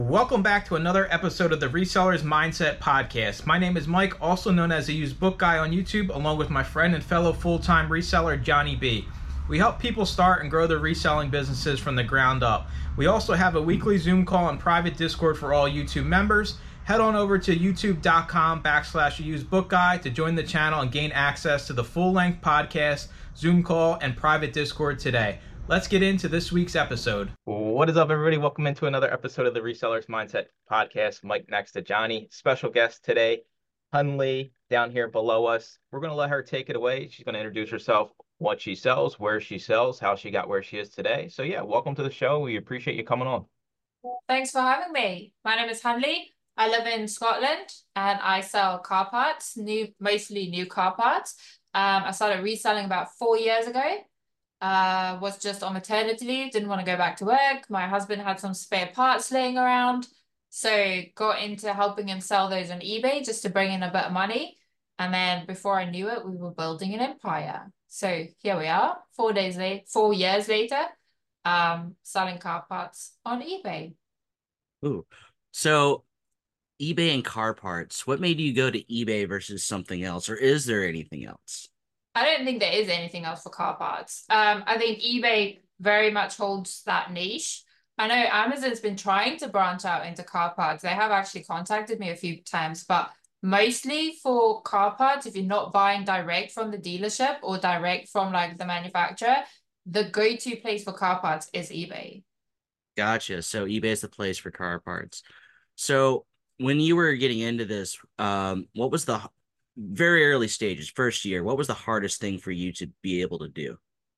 Welcome back to another episode of the Resellers Mindset Podcast. My name is Mike, also known as the Used Book Guy on YouTube, along with my friend and fellow full-time reseller, Johnny B. We help people start and grow their reselling businesses from the ground up. We also have a weekly Zoom call and private Discord for all YouTube members. Head on over to youtube.com/usedbookguy to join the channel and gain access to the full-length podcast, Zoom call, and private Discord today. Let's get into this week's episode. What is up, everybody? Welcome into another episode of the Resellers Mindset Podcast. Mike next to Johnny. Special guest today, Hunley, down here below us. We're going to let her take it away. She's going to introduce herself, what she sells, where she sells, how she got where she is today. So yeah, welcome to the show. We appreciate you coming on. Thanks for having me. My name is Hunley. I live in Scotland and I sell car parts, mostly new car parts. I started reselling about 4 years ago. Was just on maternity leave, didn't want to go back to work. My husband had some spare parts laying around, so got into helping him sell those on eBay just to bring in a bit of money. And then before I knew it, we were building an empire. So here we are, 4 years later, selling car parts on eBay. Ooh, so eBay and car parts. What made you go to eBay versus something else, or is there anything else? I don't think there is anything else for car parts. I think eBay very much holds that niche. I know Amazon's been trying to branch out into car parts. They have actually contacted me a few times, but mostly for car parts, if you're not buying direct from the dealership or direct from like the manufacturer, the go-to place for car parts is eBay. Gotcha. So eBay is the place for car parts. So when you were getting into this, what was the very early stages, first year, what was the hardest thing for you to be able to do?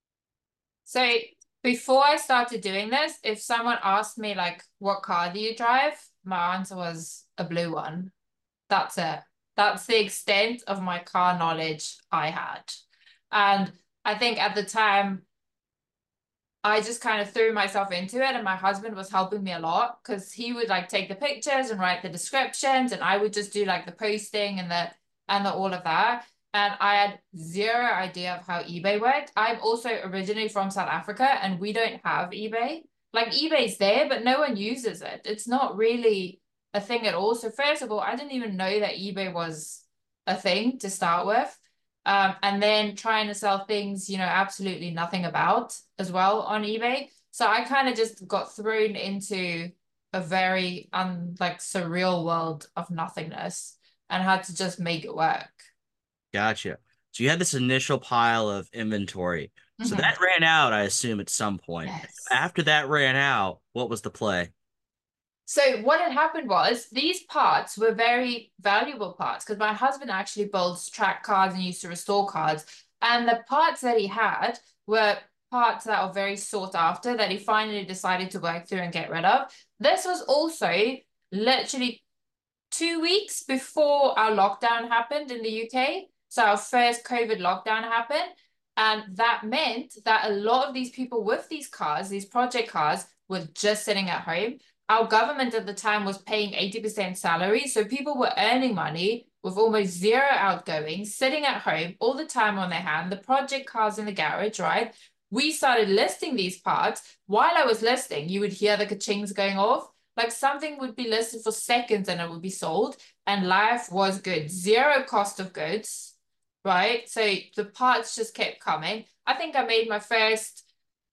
So before I started doing this, if someone asked me like, what car do you drive? My answer was a blue one. That's it. That's the extent of my car knowledge I had. And I think at the time, I just kind of threw myself into it, and my husband was helping me a lot because he would like take the pictures and write the descriptions, and I would just do like the posting and the all of that. And I had zero idea of how eBay worked. I'm also originally from South Africa, and we don't have eBay. Like eBay's there, but no one uses it. It's not really a thing at all. So first of all, I didn't even know that eBay was a thing to start with. And then trying to sell things, absolutely nothing about as well on eBay. So I kind of just got thrown into a very surreal world of nothingness and had to just make it work. Gotcha. So you had this initial pile of inventory. So that ran out, I assume, at some point. Yes. After that ran out, what was the play? So what had happened was these parts were very valuable parts because my husband actually builds track cars and used to restore cars. And the parts that he had were parts that are very sought after that he finally decided to work through and get rid of. This was also literally 2 weeks before our lockdown happened in the UK. So our first COVID lockdown happened. And that meant that a lot of these people with these cars, these project cars, were just sitting at home. Our government at the time was paying 80% salary. So people were earning money with almost zero outgoing, sitting at home all the time on their hand, the project cars in the garage, right? We started listing these parts. While I was listing, you would hear the ka-chings going off. Like something would be listed for seconds and it would be sold, and life was good. Zero cost of goods, right? So the parts just kept coming. I think I made my first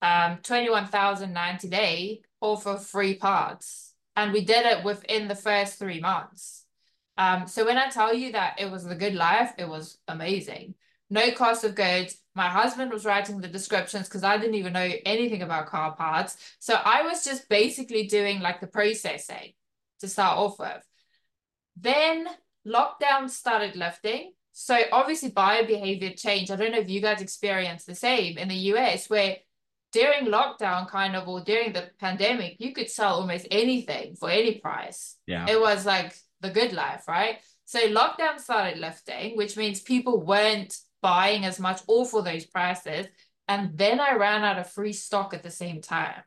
21,090 day off of free parts, and we did it within the first 3 months. So when I tell you that it was the good life, it was amazing. No cost of goods. My husband was writing the descriptions because I didn't even know anything about car parts. So I was just basically doing like the processing to start off with. Then lockdown started lifting. So obviously buyer behavior changed. I don't know if you guys experienced the same in the US, where during lockdown or during the pandemic, you could sell almost anything for any price. Yeah. It was like the good life, right? So lockdown started lifting, which means people weren't buying as much or for those prices. And then I ran out of free stock at the same time.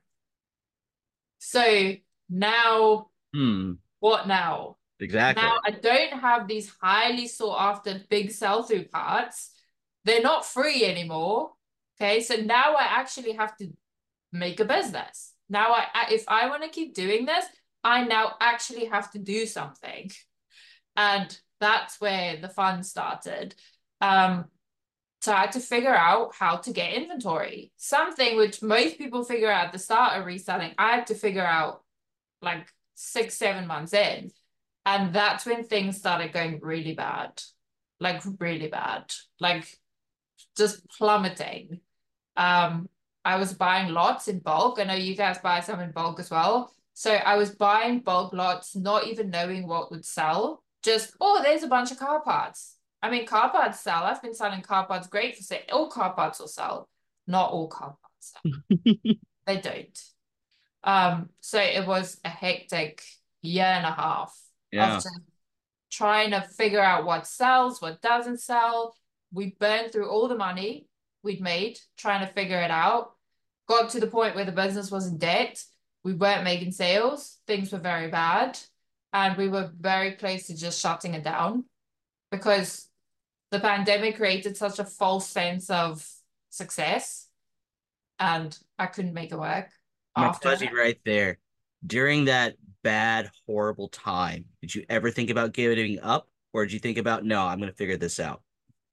So now, what now? Exactly. Now I don't have these highly sought after big sell-through parts. They're not free anymore. Okay, so now I actually have to make a business. Now, if I want to keep doing this, I now actually have to do something. And that's where the fun started. So I had to figure out how to get inventory. Something which most people figure out at the start of reselling, I had to figure out like 6, 7 months in. And that's when things started going really bad. Like really bad. Like just plummeting. I was buying lots in bulk. I know you guys buy some in bulk as well. So I was buying bulk lots, not even knowing what would sell. Just, oh, there's a bunch of car parts. I mean, car parts sell. I've been selling car parts great for sale. All car parts will sell. Not all car parts sell. They don't. So it was a hectic year and a half of just trying to figure out what sells, what doesn't sell. We burned through all the money we'd made trying to figure it out. Got to the point where the business was in debt. We weren't making sales. Things were very bad. And we were very close to just shutting it down because the pandemic created such a false sense of success. And I couldn't make it work. I'm gonna pause you right there. During that bad, horrible time, did you ever think about giving up? Or did you think about, no, I'm going to figure this out?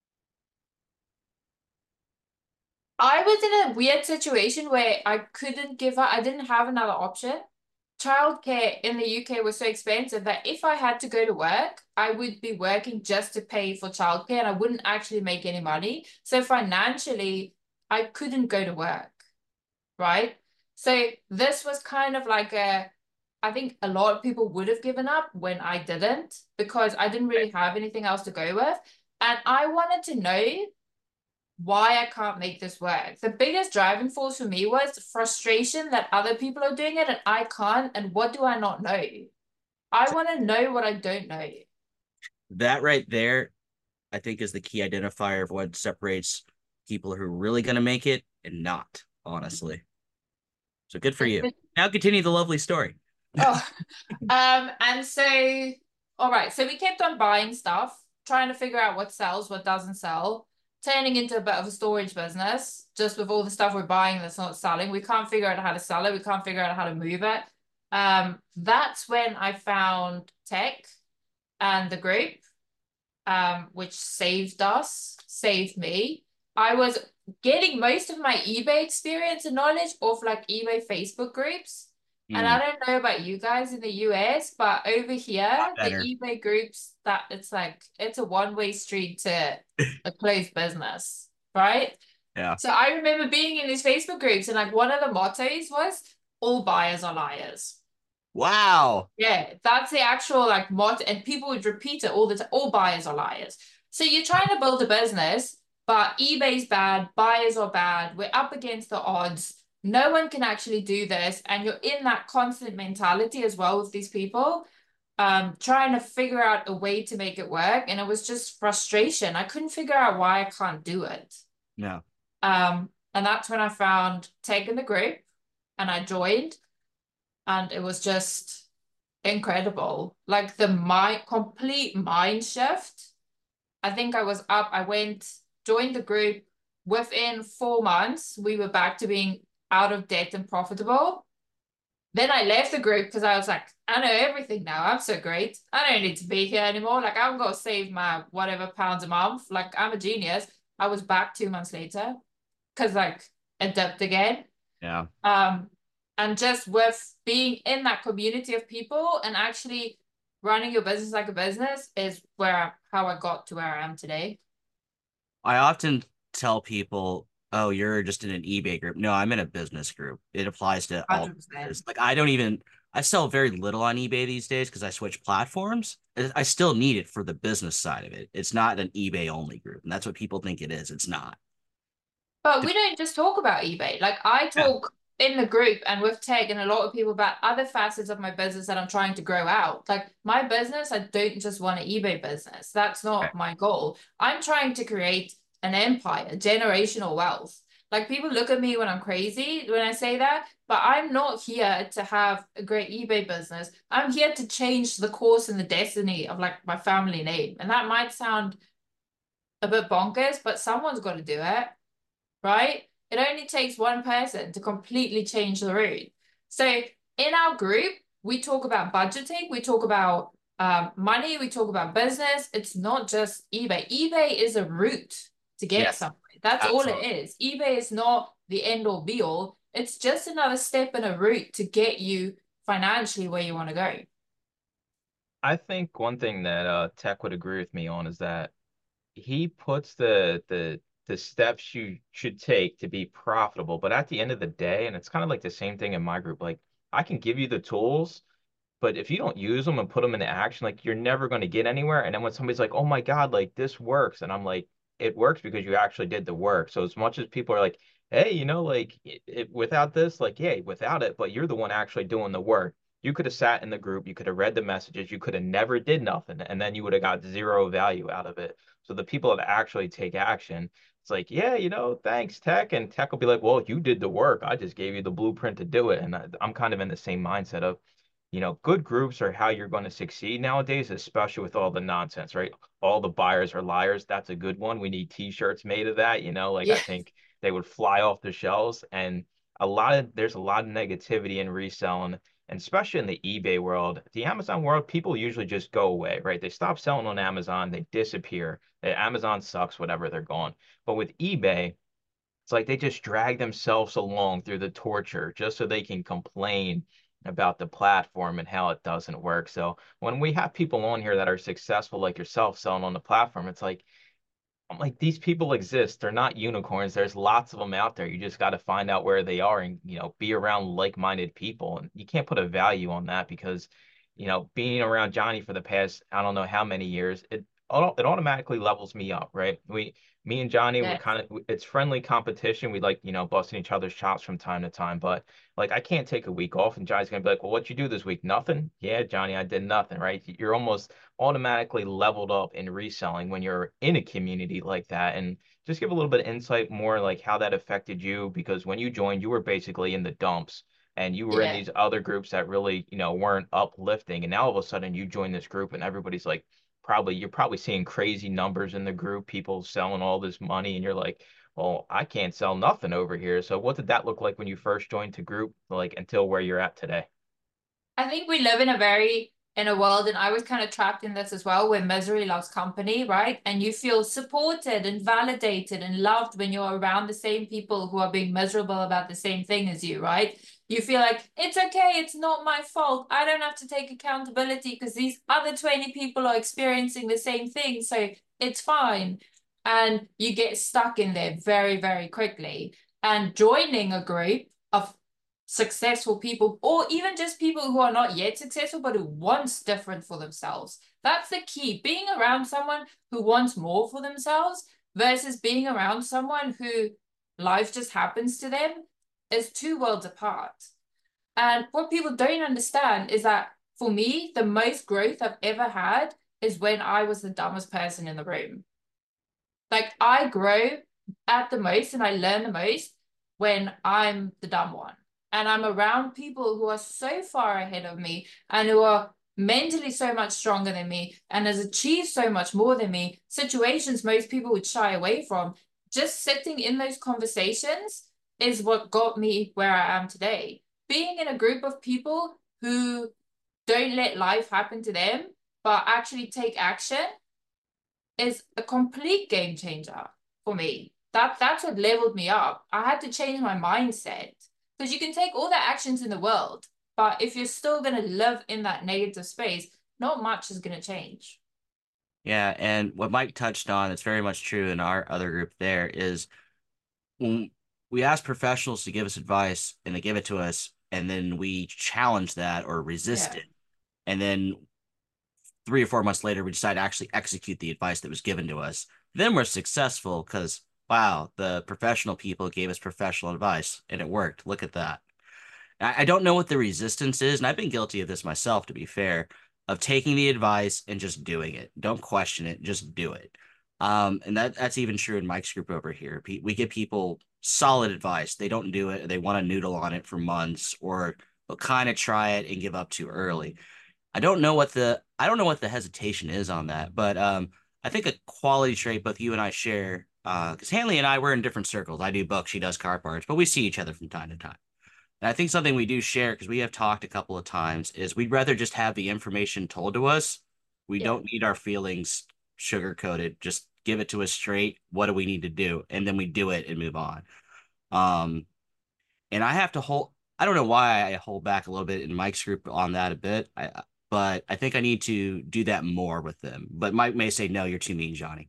I was in a weird situation where I couldn't give up. I didn't have another option. Childcare in the UK was so expensive that if I had to go to work, I would be working just to pay for childcare and I wouldn't actually make any money. So financially, I couldn't go to work, right? So this was kind of like I think a lot of people would have given up when I didn't because I didn't really have anything else to go with. And I wanted to know why I can't make this work. The biggest driving force for me was frustration that other people are doing it and I can't. And what do I not know? I want to know what I don't know. That right there, I think, is the key identifier of what separates people who are really going to make it and not, honestly. So good for you. Now continue the lovely story. And so, all right. So we kept on buying stuff, trying to figure out what sells, what doesn't sell, turning into a bit of a storage business, just with all the stuff we're buying that's not selling. We can't figure out how to sell it. We can't figure out how to move it. That's when I found tech and the group, which saved me. I was getting most of my eBay experience and knowledge off like eBay Facebook groups. And I don't know about you guys in the US, but over here, the eBay groups, that it's a one-way street to a closed business, right? Yeah. So I remember being in these Facebook groups and like one of the mottos was all buyers are liars. Wow. Yeah, that's the actual like motto, and people would repeat it all the time. All buyers are liars. So you're trying to build a business, but eBay's bad, buyers are bad, we're up against the odds. No one can actually do this. And you're in that constant mentality as well with these people, trying to figure out a way to make it work. And it was just frustration. I couldn't figure out why I can't do it. No. And that's when I found Tech in the group and I joined. And it was just incredible. Like the complete mind shift. I think I joined the group. Within 4 months, we were back to being out of debt and profitable. Then I left the group because I was like, I know everything now. I'm so great. I don't need to be here anymore. Like I'm going to save my whatever pounds a month. Like I'm a genius. I was back 2 months later because like adapt again. Yeah. And just with being in that community of people and actually running your business like a business is how I got to where I am today. I often tell people, oh, you're just in an eBay group. No, I'm in a business group. It applies to all. 100%. Like I sell very little on eBay these days because I switch platforms. I still need it for the business side of it. It's not an eBay only group. And that's what people think it is. It's not. But we don't just talk about eBay. Like I talk in the group and with Tech and a lot of people about other facets of my business that I'm trying to grow out. Like my business, I don't just want an eBay business. That's not my goal. I'm trying to create an empire, generational wealth. Like people look at me when I'm crazy when I say that, but I'm not here to have a great eBay business. I'm here to change the course and the destiny of like my family name. And that might sound a bit bonkers, but someone's got to do it, right? It only takes one person to completely change the route. So in our group, we talk about budgeting, we talk about money, we talk about business. It's not just eBay. eBay is a route to get Yes, somewhere. That's all it absolutely. is. eBay is not the end all be all. It's just another step in a route to get you financially where you want to go. I think one thing that Tech would agree with me on is that he puts the steps you should take to be profitable. But at the end of the day, and it's kind of like the same thing in my group, like I can give you the tools, but if you don't use them and put them into action, like you're never going to get anywhere. And then when somebody's like, "Oh my God, like this works," and I'm like, "It works because you actually did the work." So as much as people are like, "Hey, like without this, like yeah, without it," but you're the one actually doing the work. You could have sat in the group, you could have read the messages, you could have never did nothing, and then you would have got zero value out of it. So the people that actually take action, it's like, yeah, thanks, Tech. And Tech will be like, well, you did the work. I just gave you the blueprint to do it. And I'm kind of in the same mindset of, good groups are how you're going to succeed nowadays, especially with all the nonsense, right? All the buyers are liars. That's a good one. We need t-shirts made of that, like I Yeah. think they would fly off the shelves. And there's a lot of negativity in reselling, and especially in the eBay world. The Amazon world, people usually just go away, right? They stop selling on Amazon, they disappear. Amazon sucks, whatever, they're gone. But with eBay, it's like they just drag themselves along through the torture just so they can complain about the platform and how it doesn't work. So when we have people on here that are successful like yourself selling on the platform, it's like I'm like, these people exist. They're not unicorns. There's lots of them out there. You just got to find out where they are and, be around like-minded people. And you can't put a value on that because, being around Johnny for the past, I don't know how many years, it automatically levels me up, right? Me and Johnny, we're Yeah. kind of, it's friendly competition. We like, busting each other's chops from time to time, but like, I can't take a week off and Johnny's gonna be like, well, what'd you do this week? Nothing. Yeah, Johnny, I did nothing, right? You're almost automatically leveled up in reselling when you're in a community like that. And just give a little bit of insight more like how that affected you, because when you joined, you were basically in the dumps and you were in Yeah. these other groups that really, weren't uplifting. And now all of a sudden you join this group and everybody's like, you're probably seeing crazy numbers in the group, people selling all this money, and you're like, well, I can't sell nothing over here. So what did that look like when you first joined the group, like until where you're at today? I think we live in a world, and I was kind of trapped in this as well, where misery loves company, right? And you feel supported and validated and loved when you're around the same people who are being miserable about the same thing as you, right? You feel like it's okay, it's not my fault. I don't have to take accountability because these other 20 people are experiencing the same thing, so it's fine. And you get stuck in there very, very quickly. And joining a group of successful people, or even just people who are not yet successful but who wants different for themselves. That's the key. Being around someone who wants more for themselves versus being around someone who life just happens to them is two worlds apart. And what people don't understand is that for me, the most growth I've ever had is when I was the dumbest person in the room. Like I grow at the most and I learn the most when I'm the dumb one. And I'm around people who are so far ahead of me and who are mentally so much stronger than me and has achieved so much more than me, situations most people would shy away from. Just sitting in those conversations is what got me where I am today. Being in a group of people who don't let life happen to them, but actually take action is a complete game changer for me. That's what leveled me up. I had to change my mindset because you can take all the actions in the world, but if you're still going to live in that negative space, not much is going to change. Yeah, and what Mike touched on, it's very much true in our other group there, is when we ask professionals to give us advice and they give it to us, and then we challenge that or resist Yeah. it. And then 3 or 4 months later, we decide to actually execute the advice that was given to us. Then we're successful because, wow, the professional people gave us professional advice and it worked. Look at that. I don't know what the resistance is, and I've been guilty of this myself, to be fair, of taking the advice and just doing it. Don't question it, just do it. And that's even true in Mike's group over here. We give people solid advice. They don't do it. They want to noodle on it for months, or they'll kind of try it and give up too early. I don't know what the hesitation is on that, but I think a quality trait both you and I share, because Hanley and I, we're in different circles. I do books, she does car parts, but we see each other from time to time. And I think something we do share, because we have talked a couple of times, is we'd rather just have the information told to us. We Yeah. don't need our feelings sugar coated. Just give it to us straight. What do we need to do? And then we do it and move on. Um, and I have to hold, I don't know why I hold back a little bit in Mike's group on that a bit. But I think I need to do that more with them. But Mike may say, no, you're too mean, Johnny.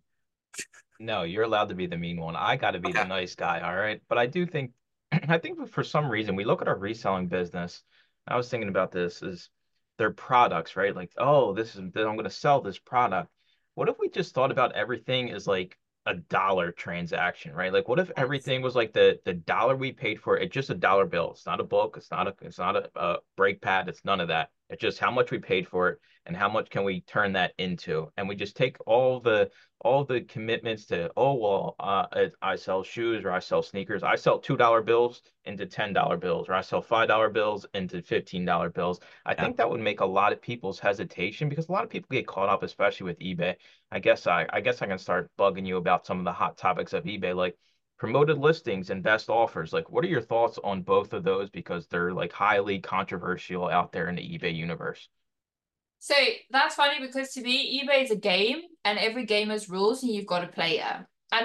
No, you're allowed to be the mean one. I got to be the Okay. nice guy, all right? But I do think, I think for some reason, we look at our reselling business. I was thinking about this is their products, right? Like, oh, I'm going to sell this product. What if we just thought about everything as like a dollar transaction, right? Like, what if Yes. everything was like the dollar we paid for it, just a dollar bill? It's not a book. It's not a brake pad. It's none of that. It's just how much we paid for it and how much can we turn that into? And we just take all the commitments to, oh, well, I sell shoes or I sell sneakers. I sell $2 bills into $10 bills, or I sell $5 bills into $15 bills. I Yeah. think that would make a lot of people's hesitation because a lot of people get caught up, especially with eBay. I guess I can start bugging you about some of the hot topics of eBay, like promoted listings and best offers. Like, what are your thoughts on both of those? Because they're like highly controversial out there in the eBay universe. So that's funny because to me, eBay is a game and every game has rules and you've got to play it. And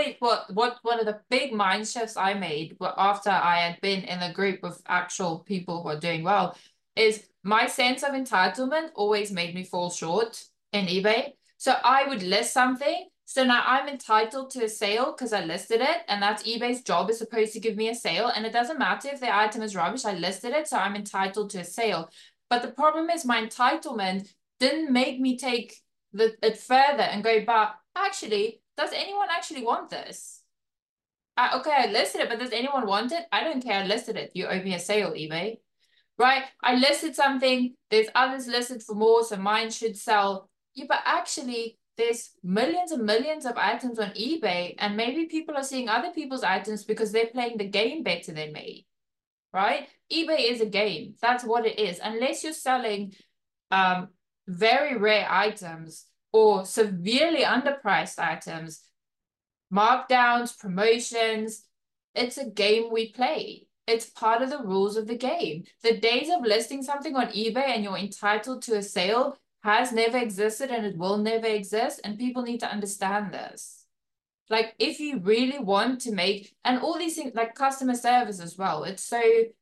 what one of the big mind shifts I made after I had been in a group of actual people who are doing well is my sense of entitlement always made me fall short in eBay. So I would list something. So now I'm entitled to a sale because I listed it, and that's eBay's job is supposed to give me a sale. And it doesn't matter if the item is rubbish, I listed it, so I'm entitled to a sale. But the problem is my entitlement didn't make me take it further and go, but actually, does anyone actually want this? Okay, I listed it, but does anyone want it? I don't care. I listed it. You owe me a sale, eBay. Right? I listed something. There's others listed for more, so mine should sell. Yeah, but actually, there's millions and millions of items on eBay, and maybe people are seeing other people's items because they're playing the game better than me, right? eBay is a game. That's what it is. Unless you're selling um, very rare items or severely underpriced items, markdowns, promotions, it's a game we play. It's part of the rules of the game. The days of listing something on eBay and you're entitled to a sale has never existed and it will never exist. And people need to understand this. Like, if you really want to make, and all these things, like customer service as well, it's so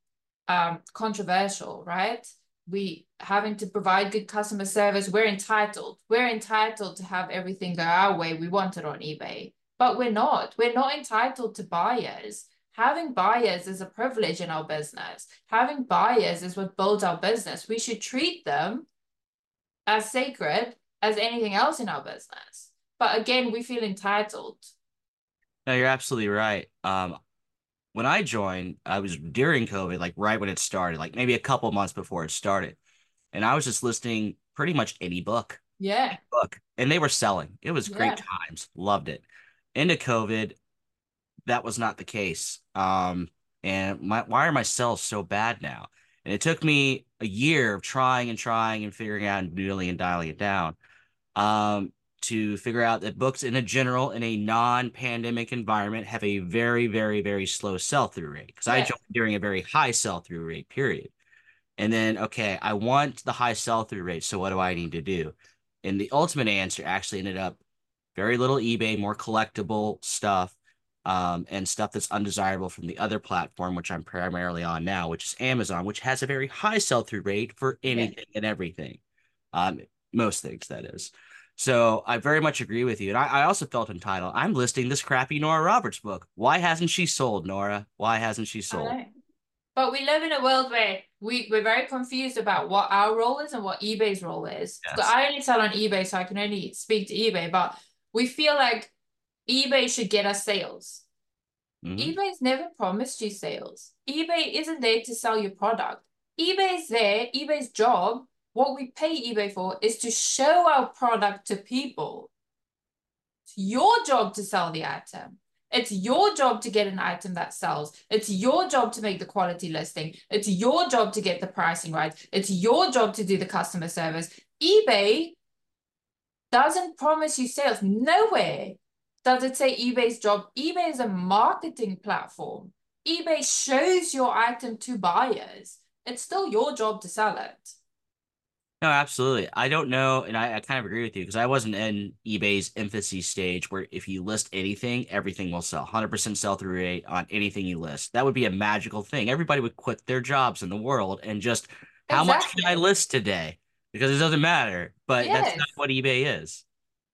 controversial, right? We having to provide good customer service. We're entitled. We're entitled to have everything go our way. We want it on eBay, but we're not. We're not entitled to buyers. Having buyers is a privilege in our business. Having buyers is what builds our business. We should treat them as sacred as anything else in our business. But again, we feel entitled. No, you're absolutely right. When I joined, I was during COVID, like right when it started, like maybe a couple months before it started. And I was just listing pretty much Yeah, any book, and they were selling. It was great yeah. times. Loved it. Into COVID, that was not the case. And why are my sales so bad now? And it took me a year of trying and trying and figuring out and dialing it down. Um, to figure out that books in a general, in a non-pandemic environment, have a very, very, very slow sell-through rate. Because I Yeah. joined during a very high sell-through rate period. And then, okay, I want the high sell-through rate. So what do I need to do? And the ultimate answer actually ended up very little eBay, more collectible stuff, and stuff that's undesirable from the other platform, which I'm primarily on now, which is Amazon, which has a very high sell-through rate for Yeah. anything and everything. Um, most things, that is. So I very much agree with you. And I also felt entitled. I'm listing this crappy Nora Roberts book. Why hasn't she sold, Nora? Why hasn't she I sold? know. But we live in a world where we're very confused about what our role is and what eBay's role is. So Yes. I only sell on eBay, so I can only speak to eBay, but we feel like eBay should get us sales. Hmm. eBay's never promised you sales. eBay isn't there to sell your product. eBay's there, eBay's job, what we pay eBay for is to show our product to people. It's your job to sell the item. It's your job to get an item that sells. It's your job to make the quality listing. It's your job to get the pricing right. It's your job to do the customer service. eBay doesn't promise you sales. Nowhere does it say eBay's job. eBay is a marketing platform. eBay shows your item to buyers. It's still your job to sell it. No, absolutely. I don't know, and I kind of agree with you because I wasn't in eBay's infancy stage where if you list anything, everything will sell. 100% sell through rate on anything you list. That would be a magical thing. Everybody would quit their jobs in the world and just, how much can I Exactly. list today? Because it doesn't matter. But that's not Yes, what eBay is.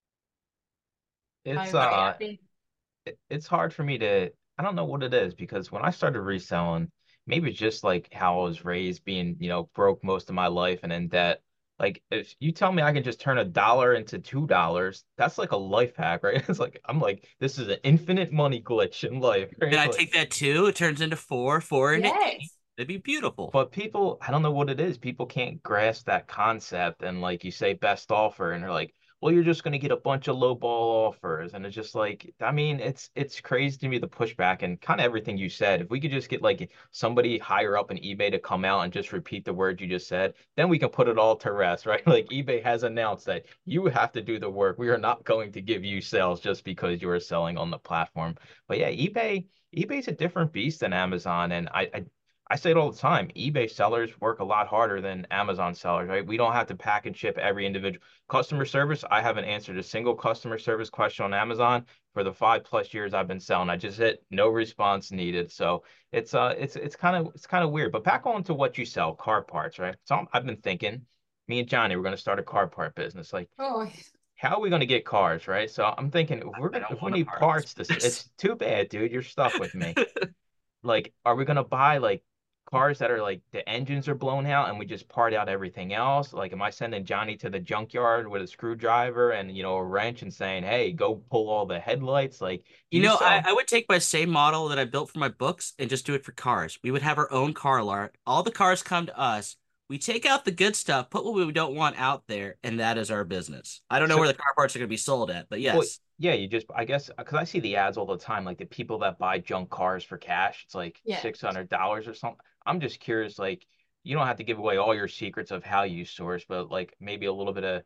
I It's agree. I think, it's hard for me to, I don't know what it is because when I started reselling, maybe it's just like how I was raised being, broke most of my life and in debt. Like if you tell me I can just turn $1 into $2, that's like a life hack, right? It's like I'm like, this is an infinite money glitch in life, And right? I Like, take that two, it turns into four, four into eight. yes. That'd be beautiful. but people, I don't know what it is. People can't grasp that concept. And like you say, best offer, and they're like, well, you're just going to get a bunch of low ball offers. And it's just like, I mean, it's crazy to me the pushback and kind of everything you said. If we could just get like somebody higher up in eBay to come out and just repeat the words you just said, then we can put it all to rest, right? Like eBay has announced that you have to do the work. We are not going to give you sales just because you are selling on the platform. But yeah, eBay's a different beast than Amazon, and I say it all the time. eBay sellers work a lot harder than Amazon sellers, right? We don't have to pack and ship every individual customer service. I haven't answered a single customer service question on Amazon for the 5+ years I've been selling. I just hit no response needed. So it's kind of weird. But back on to what you sell, car parts, right? So I've been thinking, me and Johnny, we're going to start a car part business. Like, Oh, how are we going to get cars, right? So I'm thinking I don't if we want a need part of this parts, this business. it's too bad, dude. You're stuck with me. Like, are we gonna buy like cars that are like the engines are blown out and we just part out everything else? Like, am I sending Johnny to the junkyard with a screwdriver and a wrench and saying, "Hey, go pull all the headlights"? Like, do You you know, I, sell? I would take my same model that I built for my books and just do it for cars. We would have our own car lot. All the cars come to us. We take out the good stuff, put what we don't want out there, and that is our business. I don't know where So, the car parts are going to be sold at, but well, yes. yeah, you just I guess because I see the ads all the time, like the people that buy junk cars for cash. It's like yeah. $600 or something. I'm just curious, like you don't have to give away all your secrets of how you source, but like maybe a little bit of,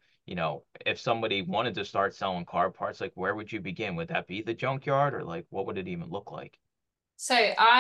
if somebody wanted to start selling car parts, like where would you begin? Would that be the junkyard or like what would it even look like? So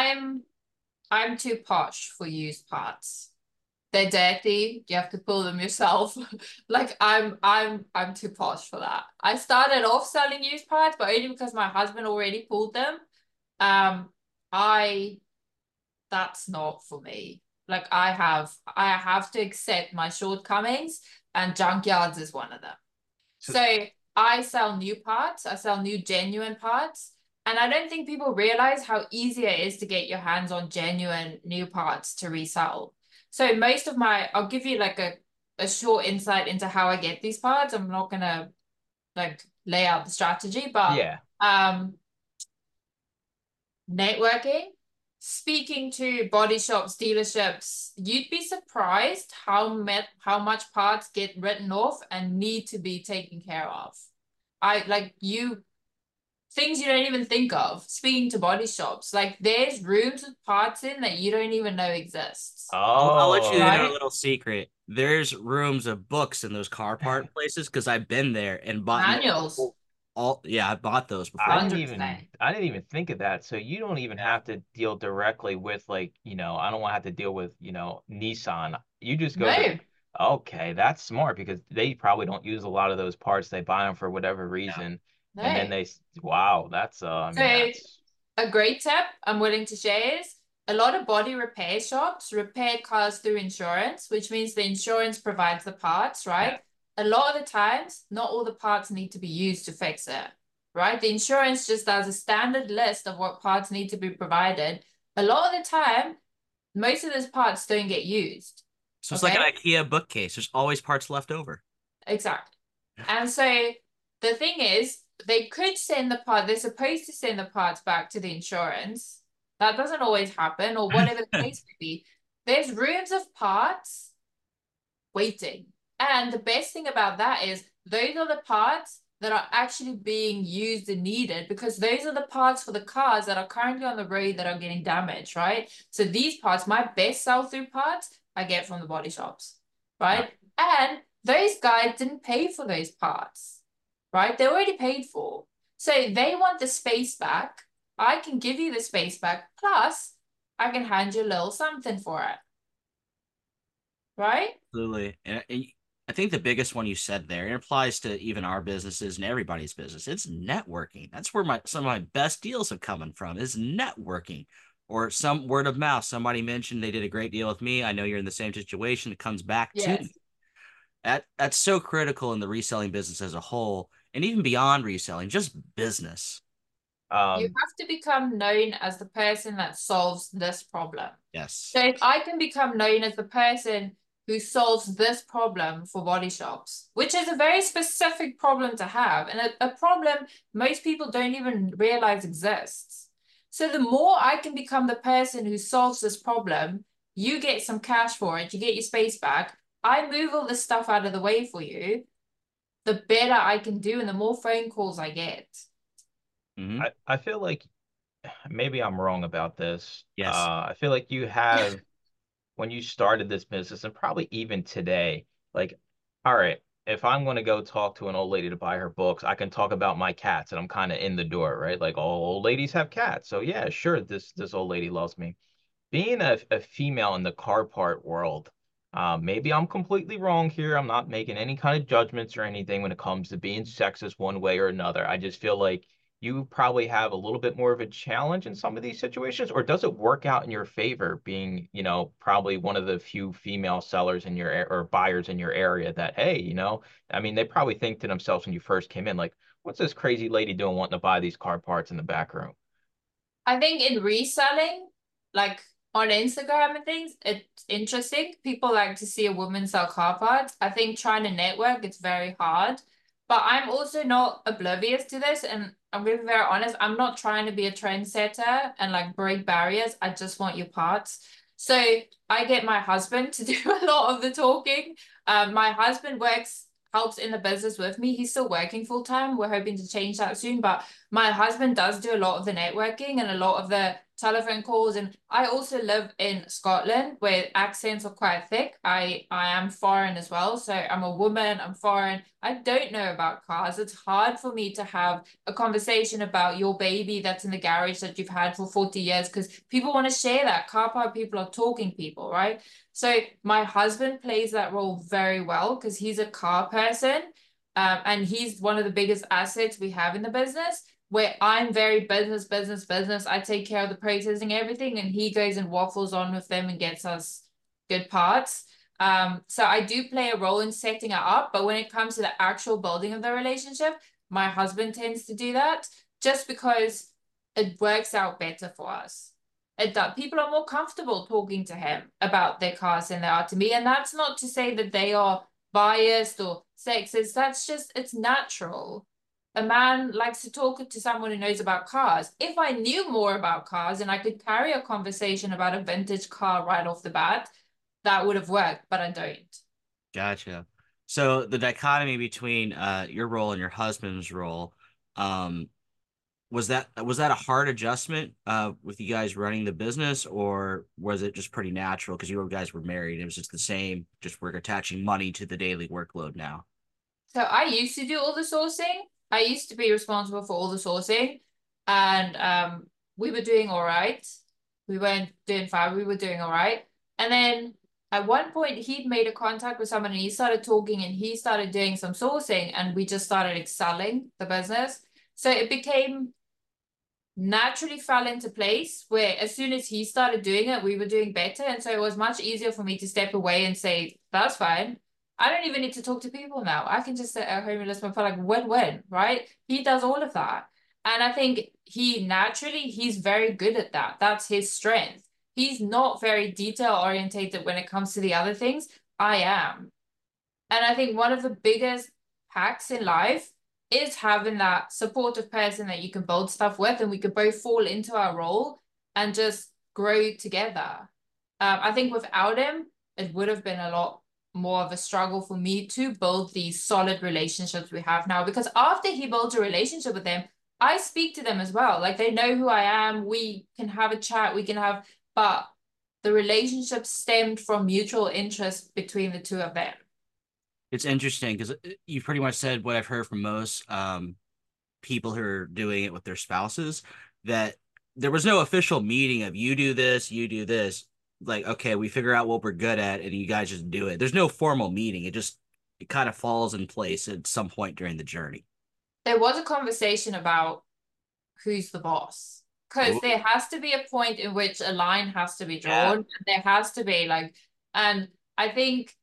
I'm too posh for used parts. They're dirty. You have to pull them yourself. Like I'm too posh for that. I started off selling used parts, but only because my husband already pulled them. Um, I that's not for me. Like I have to accept my shortcomings, and junkyards is one of them. So, So I sell new parts, I sell new genuine parts. And I don't think people realize how easy it is to get your hands on genuine new parts to resell. So I'll give you like a short insight into how I get these parts. I'm not gonna like lay out the strategy, but yeah. um networking, speaking to body shops, dealerships, you'd be surprised how much parts get written off and need to be taken care of. I like you things you don't even think of. Speaking to body shops, like there's rooms with parts in that you don't even know exists, I'll let you in on a Oh, right? little secret. There's rooms of books in those car part places because I've been there and bought Manuals, all. Yeah, I bought those I before. didn't even 100%. I didn't even think of that. So you don't even Yeah. have to deal directly with like, I don't want to have to deal with, Nissan. You just go to, No, okay, that's smart because they probably don't use a lot of those parts. They buy them for whatever reason. And then no. wow, that's I So mean that's a great tip I'm willing to share is a lot of body repair shops repair cars through insurance, which means the insurance provides the parts, yeah. right? A lot of the times, not all the parts need to be used to fix it, right? The insurance just does a standard list of what parts need to be provided. A lot of the time, most of those parts don't get used. So it's like an Okay? IKEA bookcase. There's always parts left over. Exactly. And so the thing is, they're supposed to send the parts back to the insurance. That doesn't always happen, or whatever the case may be. There's rooms of parts waiting. And the best thing about that is those are the parts that are actually being used and needed because those are the parts for the cars that are currently on the road that are getting damaged, right? So these parts, my best sell-through parts, I get from the body shops, Uh, right? And those guys didn't pay for those parts, right? They already paid for. So they want the space back. I can give you the space back. Plus, I can hand you a little something for it. Right? Absolutely. And I think the biggest one you said there, it applies to even our businesses and everybody's business. It's networking. That's where some of my best deals have come from is networking or some word of mouth. Somebody mentioned they did a great deal with me. I know you're in the same situation. It comes back to Yes. me. That's so critical in the reselling business as a whole, and even beyond reselling, just business. You have to become known as the person that solves this problem. Yes. So if I can become known as the person who solves this problem for body shops, which is a very specific problem to have, and a problem most people don't even realize exists. So the more I can become the person who solves this problem, you get some cash for it, you get your space back. I move all this stuff out of the way for you, the better I can do and the more phone calls I get. Mm-hmm. I feel like maybe I'm wrong about this. Yes. I feel like you have, when you started this business, and probably even today, like, all right, if I'm going to go talk to an old lady to buy her books, I can talk about my cats, and I'm kind of in the door, right? Like, all old ladies have cats, so yeah, sure, this old lady loves me. Being a female in the car part world, maybe I'm completely wrong here. I'm not making any kind of judgments or anything when it comes to being sexist one way or another. I just feel like you probably have a little bit more of a challenge in some of these situations, or does it work out in your favor being, probably one of the few female sellers in your or buyers in your area that, hey, I mean, they probably think to themselves when you first came in, like, what's this crazy lady doing wanting to buy these car parts in the back room? I think in reselling, like on Instagram and things, it's interesting. People like to see a woman sell car parts. I think trying to network, it's very hard. But I'm also not oblivious to this. And I'm going to be very honest, I'm not trying to be a trendsetter and like break barriers. I just want your parts. So I get my husband to do a lot of the talking. My husband helps in the business with me. He's still working full time. We're hoping to change that soon, but my husband does do a lot of the networking and a lot of the telephone calls. And I also live in Scotland where accents are quite thick. I am foreign as well. So I'm a woman, I'm foreign. I don't know about cars. It's hard for me to have a conversation about your baby that's in the garage that you've had for 40 years because people want to share that. Car park people are talking people, right? So my husband plays that role very well because he's a car person. And he's one of the biggest assets we have in the business where I'm very business, business, business. I take care of the processing, everything, and he goes and waffles on with them and gets us good parts. So I do play a role in setting it up, but when it comes to the actual building of the relationship, my husband tends to do that just because it works out better for us. It does. People are more comfortable talking to him about their cars than they are to me. And that's not to say that they are biased or sexist. That's just, it's natural. A man likes to talk to someone who knows about cars. If I knew more about cars and I could carry a conversation about a vintage car right off the bat, that would have worked, but I don't. Gotcha. So the dichotomy between your role and your husband's role, um, was that a hard adjustment with you guys running the business, or was it just pretty natural because you guys were married? It was just the same, just we're attaching money to the daily workload now. So I used to do all the sourcing. I used to be responsible for all the sourcing, and we were doing all right. We weren't doing fine. We were doing all right. And then at one point, he'd made a contact with someone, and he started talking, and he started doing some sourcing, and we just started excelling the business. So it became naturally fell into place where as soon as he started doing it, we were doing better. And so it was much easier for me to step away and say, that's fine. I don't even need to talk to people now. I can just sit at home and listen to my phone, like win-win, right? He does all of that. And I think he's very good at that. That's his strength. He's not very detail orientated when it comes to the other things. I am. And I think one of the biggest hacks in life is having that supportive person that you can build stuff with, and we could both fall into our role and just grow together. I think without him, it would have been a lot more of a struggle for me to build these solid relationships we have now. Because after he builds a relationship with them, I speak to them as well. Like they know who I am. We can have a chat. But the relationship stemmed from mutual interest between the two of them. It's interesting because you pretty much said what I've heard from most people who are doing it with their spouses, that there was no official meeting of you do this, you do this. Like, okay, we figure out what we're good at and you guys just do it. There's no formal meeting. It kind of falls in place at some point during the journey. There was a conversation about who's the boss, because Ooh, there has to be a point in which a line has to be yeah. drawn. There has to be like, and I think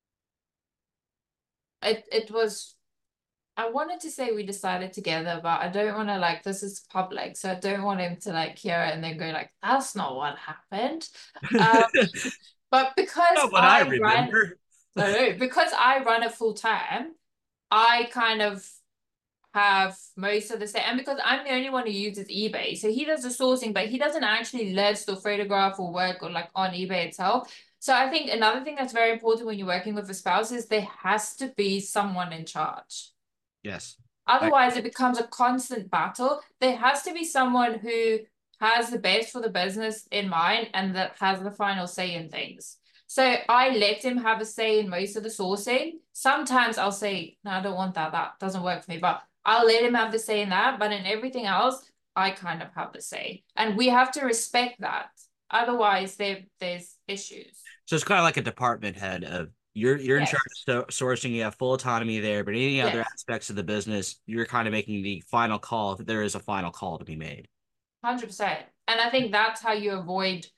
it was, I wanted to say we decided together, but I don't want to, like, this is public, so I don't want him to like hear it and then go like, that's not what happened. Um, but because Not what I I ran, remember. no, because I run it full time, I kind of have most of the say, and because I'm the only one who uses eBay, so he does the sourcing, but he doesn't actually list or photograph or work or like on eBay itself. So I think another thing that's very important when you're working with a spouse is there has to be someone in charge. Yes. Otherwise, it becomes a constant battle. There has to be someone who has the best for the business in mind and that has the final say in things. So I let him have a say in most of the sourcing. Sometimes I'll say, no, I don't want that. That doesn't work for me. But I'll let him have the say in that. But in everything else, I kind of have the say. And we have to respect that. Otherwise, there's issues. So it's kind of like a department head of you're in charge Yes. of sourcing, you have full autonomy there, but any other Yes. aspects of the business, you're kind of making the final call if there is a final call to be made. 100%. And I think that's how you avoid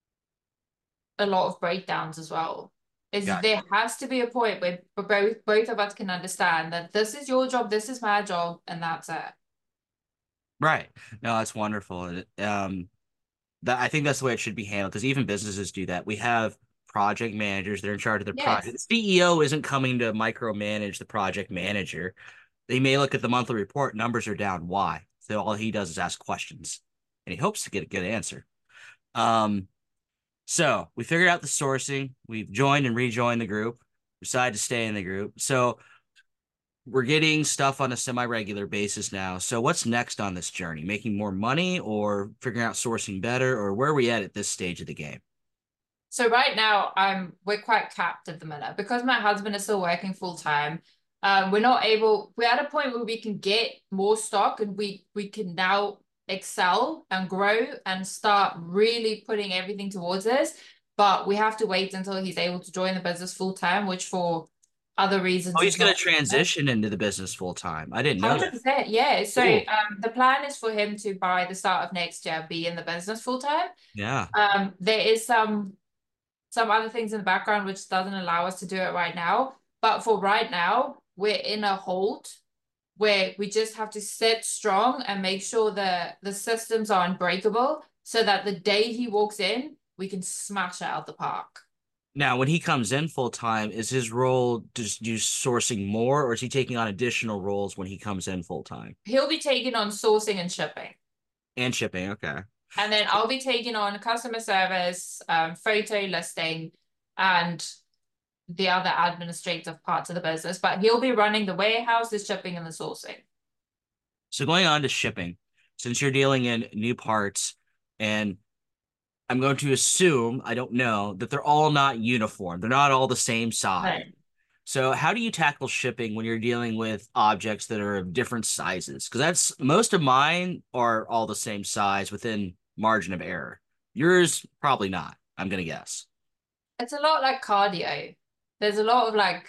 a lot of breakdowns as well. Is Yeah. there has to be a point where both of us can understand that this is your job, this is my job, and that's it. Right. No, that's wonderful. That I think that's the way it should be handled because even businesses do that. We have project managers, they're in charge of the project. Yes, The CEO isn't coming to micromanage the project manager. They may look at the monthly report, numbers are down. Why? So all he does is ask questions and he hopes to get a good answer. Um, so we figured out the sourcing. We've joined and rejoined the group, decided to stay in the group. So we're getting stuff on a semi-regular basis now. So what's next on this journey? Making more money or figuring out sourcing better, or where are we at this stage of the game? so right now we're quite capped at the minute because my husband is still working full time. We're at a point where we can get more stock and we can now excel and grow and start really putting everything towards this. But we have to wait until he's able to join the business full time, which for other Oh, reasons he's is going not. to transition into the business full time. I didn't know that. 100%, yeah. So Cool. the plan is for him to by the start of next year be in the business full time. Yeah. There is some other things in the background which doesn't allow us to do it right now. But for right now, we're in a hold where we just have to sit strong and make sure the systems are unbreakable so that the day he walks in, we can smash it out the park. Now, when he comes in full time, is his role just you sourcing more, or is he taking on additional roles when he comes in full time He'll be taking on sourcing and shipping. and shipping? Okay. And then I'll be taking on customer service, photo listing, and the other administrative parts of the business. But he'll be running the warehouse, the shipping, and the sourcing. So going on to shipping, since you're dealing in new parts, and I'm going to assume, I don't know, that they're all not uniform. They're not all the same size. Right. So how do you tackle shipping when you're dealing with objects that are of different sizes? Because that's most of mine are all the same size within margin of error. Yours probably not, I'm gonna guess. It's a lot like cardio. There's a lot of like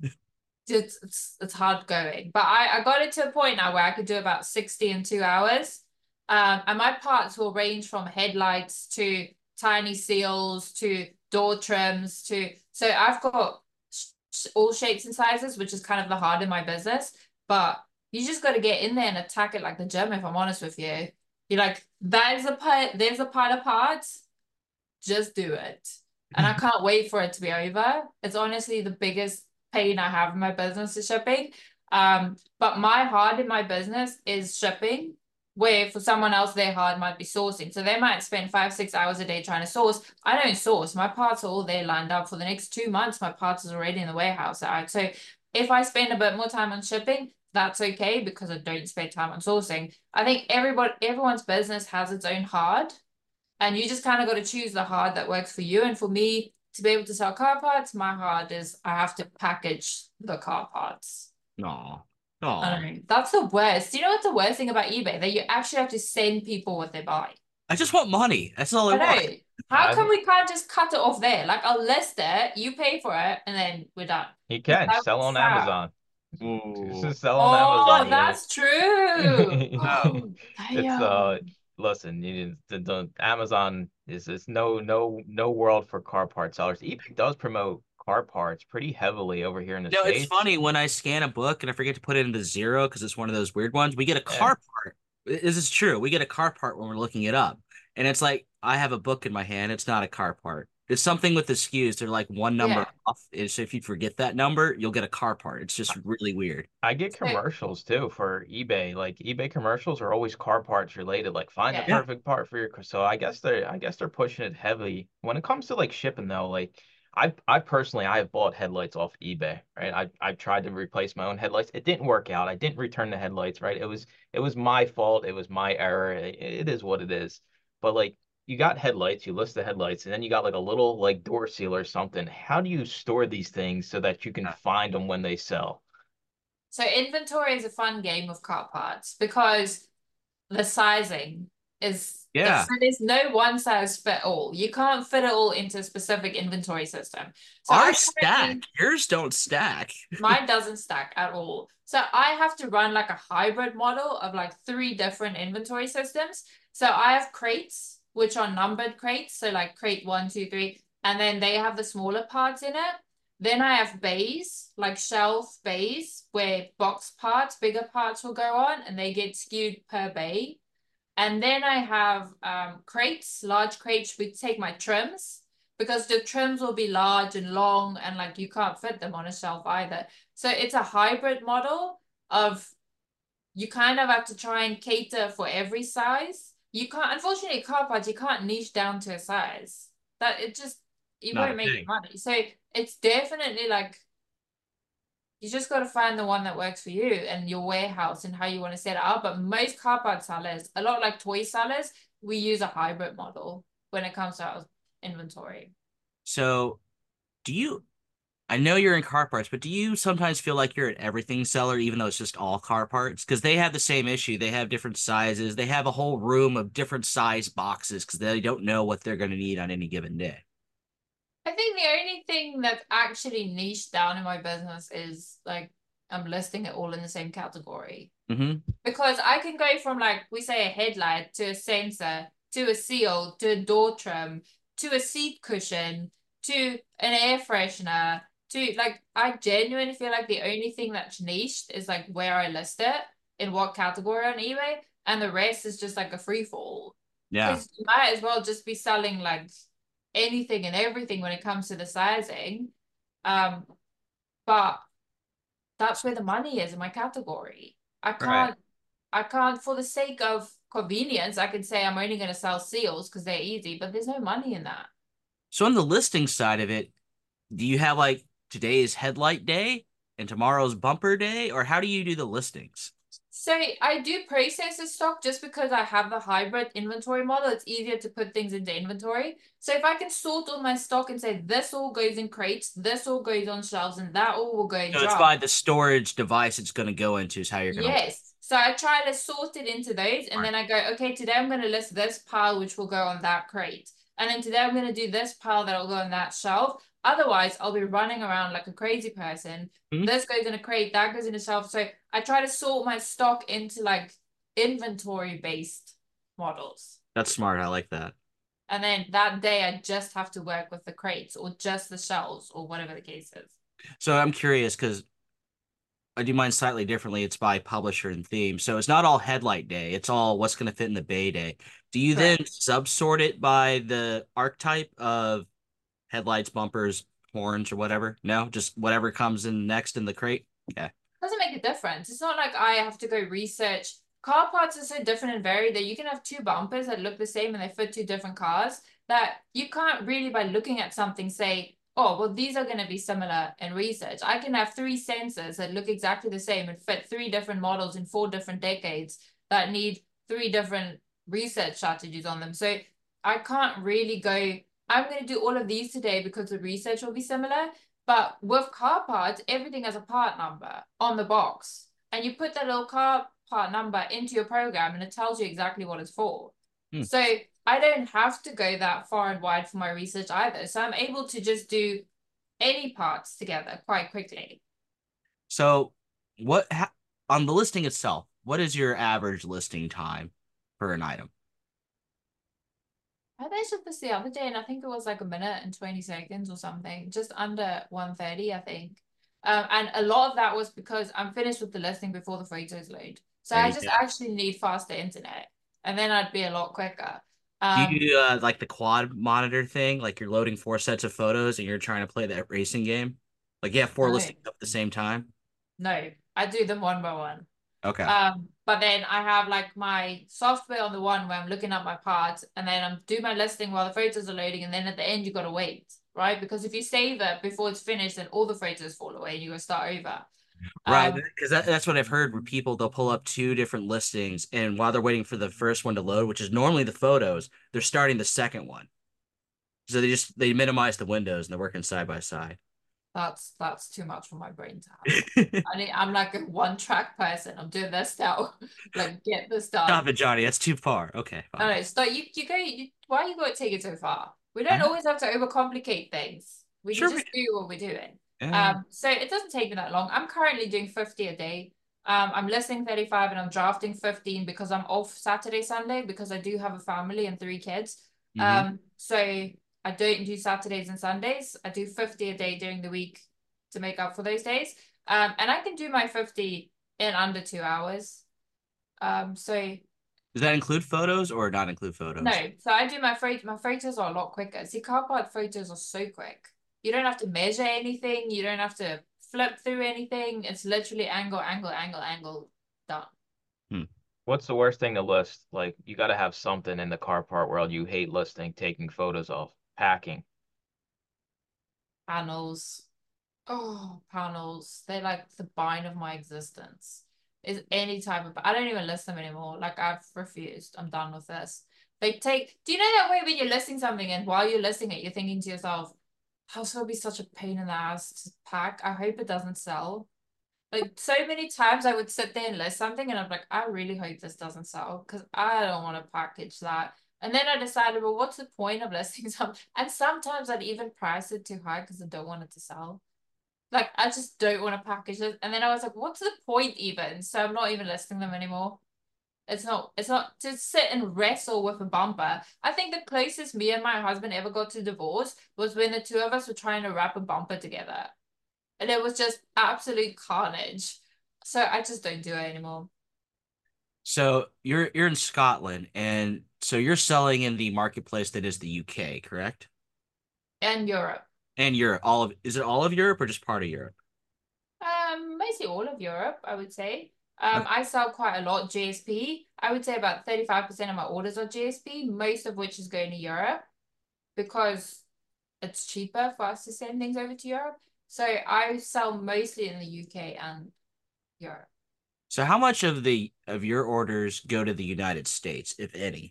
it's hard going. But I got it to a point now where I could do about 60 in 2 hours. And my parts will range from headlights to tiny seals to door trims to so I've got all shapes and sizes, which is kind of the hard in my business. But you just got to get in there and attack it like the gym, if I'm honest with you. You're like, there's a pile of parts, just do it. And I can't wait for it to be over. It's honestly the biggest pain I have in my business is shipping. But my hard in my business is shipping, where for someone else their hard might be sourcing. So they might spend 5-6 hours a day trying to source. I don't source. My parts are all there lined up for the next 2 months. My parts is already in the warehouse. So if I spend a bit more time on shipping, that's okay because I don't spend time on sourcing. I think everyone's business has its own hard. And you just kind of got to choose the hard that works for you. And for me, to be able to sell car parts, my hard is I have to package the car parts. No. I Oh. don't know. That's the worst. Do you know what's the worst thing about eBay? That you actually have to send people what they buy. I just want money. That's all I I want. know. How come I'm we can't just cut it off there? Like I'll list it, you pay for it, and then we're done. You Because can that sell was on sad. Amazon. Ooh. Just sell on Oh, Amazon. that's true. Oh, It's Damn. listen, the Amazon is no world for car part sellers. eBay does promote car parts pretty heavily over here in the it's States. funny when I scan a book and I forget to put it into zero because it's one of those weird ones. We get a Yeah. car part. This is true. We get a car part when we're looking it up. And it's like, I have a book in my hand. It's not a car part. It's something with the SKUs. They're like one number Yeah. off. And so if you forget that number, you'll get a car part. It's just really weird. I get So commercials too for eBay. Like eBay commercials are always car parts related. Like find the yeah. Yeah. perfect part for your car. So I guess they're pushing it heavy. When it comes to like shipping though, like I personally I have bought headlights off eBay, right? I've tried to replace my own headlights. It didn't work out. I didn't return the headlights, right? It was my fault. It was my error. It is what it is. But like you got headlights, you list the headlights, and then you got like a little like door seal or something. How do you store these things so that you can find them when they sell? So inventory is a fun game of car parts because the sizing is Yeah. there's no one size fit all. You can't fit it all into a specific inventory system. So I Ours stack. currently Yours don't stack. mine doesn't stack at all. So I have to run like a hybrid model of like three different inventory systems. So I have crates, which are numbered crates. So like crate one, two, three, and then they have the smaller parts in it. Then I have bays, like shelf bays, where box parts, bigger parts will go on, and they get skewed per bay. And then I have crates, large crates. We take my trims because the trims will be large and long and like you can't fit them on a shelf either. So it's a hybrid model of you kind of have to try and cater for every size. You can't, unfortunately, car parts, you can't niche down to a size. That it just, you Not won't a make thing. money. So it's definitely like you just got to find the one that works for you and your warehouse and how you want to set it up. But most car part sellers, a lot like toy sellers, we use a hybrid model when it comes to our inventory. So do you I know you're in car parts, but do you sometimes feel like you're an everything seller, even though it's just all car parts? Because they have the same issue. They have different sizes. They have a whole room of different size boxes because they don't know what they're going to need on any given day. I think the only thing that's actually niche down in my business is like I'm listing it all in the same category. Mm-hmm. Because I can go from like we say a headlight to a sensor to a seal to a door trim to a seat cushion to an air freshener to like I genuinely feel like the only thing that's niched is like where I list it in what category on eBay and the rest is just like a free fall. Yeah. Because you might as well just be selling like anything and everything when it comes to the sizing. Um, but that's where the money is in my category. I Right. can't I can't, for the sake of convenience, I can say I'm only going to sell seals because they're easy, but there's no money in that. So on the listing side of it, do you have like today's headlight day and tomorrow's bumper day, or how do you do the listings? So I do process the stock just because I have the hybrid inventory model. It's easier to put things into inventory. So if I can sort all my stock and say this all goes in crates, this all goes on shelves, and that all will go in So it's drums. by the storage device it's going to go into is how you're going to. Yes. So I try to sort it into those, and then I go, okay, today I'm going to list this pile, which will go on that crate. And then today I'm going to do this pile that'll go on that shelf. Otherwise, I'll be running around like a crazy person. Mhm. This goes in a crate, that goes in a shelf. So I try to sort my stock into like inventory based models. That's smart. I like that. And then that day I just have to work with the crates or just the shelves or whatever the case is. So I'm curious because I do mine slightly differently. It's by publisher and theme. So it's not all headlight day. It's all what's going to fit in the bay day. Do you then Correct. subsort it by the archetype of headlights, bumpers, horns, or whatever? No, just whatever comes in next in the crate. Okay. Doesn't make a difference. It's not like I have to go research. Car parts are so different and varied that you can have two bumpers that look the same and they fit two different cars that you can't really, by looking at something, say, oh, well, these are going to be similar in research. I can have three sensors that look exactly the same and fit three different models in four different decades that need three different research strategies on them. So I can't really go, I'm going to do all of these today because the research will be similar. But with car parts, everything has a part number on the box. And you put that little car part number into your program and it tells you exactly what it's for. Hmm. So I don't have to go that far and wide for my research either. So I'm able to just do any parts together quite quickly. So, on the listing itself, what is your average listing time for an item? I mentioned this the other day, and I think it was like a minute and 20 seconds or something, just under 130, I think. And a lot of that was because I'm finished with the listing before the photos load. So There I you just go. actually need faster internet, and then I'd be a lot quicker. Do Um, you do like the quad monitor thing? Like you're loading four sets of photos and you're trying to play that racing game? Like you have four no, listings up at the same time? no, I do them one by one. Okay. But then I have like my software on the one where I'm looking at my parts, and then I'm doing my listing while the photos are loading, and then at the end you gotta wait, right? Because if you save it before it's finished, then all the photos fall away and you gotta start over. Right, Um, because that's what I've heard where people they'll pull up two different listings and while they're waiting for the first one to load, which is normally the photos, they're starting the second one. So they minimize the windows and they're working side by side. that's too much for my brain to handle. I'm like a one track person. I'm doing this now. Like get this Stop done. it, Johnny. That's too far. Okay, No, fine. no, so why you gotta take it so far? We don't always have to overcomplicate things. We can Sure. just do what we're doing. Uh, So it doesn't take me that long. I'm currently doing 50 a day. I'm listing 35 and I'm drafting 15 because I'm off Saturday, Sunday because I do have a family and 3 kids. mhm. So I don't do Saturdays and Sundays. I do 50 a day during the week to make up for those days. And I can do my 50 in under 2 hours. So Does that include photos or not include photos? no, so I do my photos are a lot quicker. See, car part photos are so quick. You don't have to measure anything. You don't have to flip through anything. It's literally angle, angle, angle, angle, done. Hmm. What's the worst thing to list? Like you got to have something in the car part world you hate listing, taking photos of, packing. Panels. Oh, panels. They're like the bane of my existence. Is any type of I don't even list them anymore. Like I've refused. I'm done with this. Do you know that way when you're listing something and while you're listing it, you're thinking to yourself, how's it be such a pain in the ass to pack? I hope it doesn't sell. Like so many times I would sit there and list something and I'm like, I really hope this doesn't sell because I don't want to package that. And then I decided, well, what's the point of listing something? And sometimes I'd even price it too high because I don't want it to sell. Like I just don't want to package it. And then I was like, what's the point even? So I'm not even listing them anymore. It's not to sit and wrestle with a bumper. I think the closest me and my husband ever got to divorce was when the two of us were trying to wrap a bumper together. And it was just absolute carnage. So I just don't do it anymore. So you're in Scotland, and so you're selling in the marketplace that is the UK, correct? And Europe. And Europe, is it all of Europe or just part of Europe? Mostly all of Europe, I would say. Okay. I sell quite a lot GSP. I would say about 35% of my orders are GSP, most of which is going to Europe because it's cheaper for us to send things over to Europe. So I sell mostly in the UK and Europe. So how much of your orders go to the United States, if any?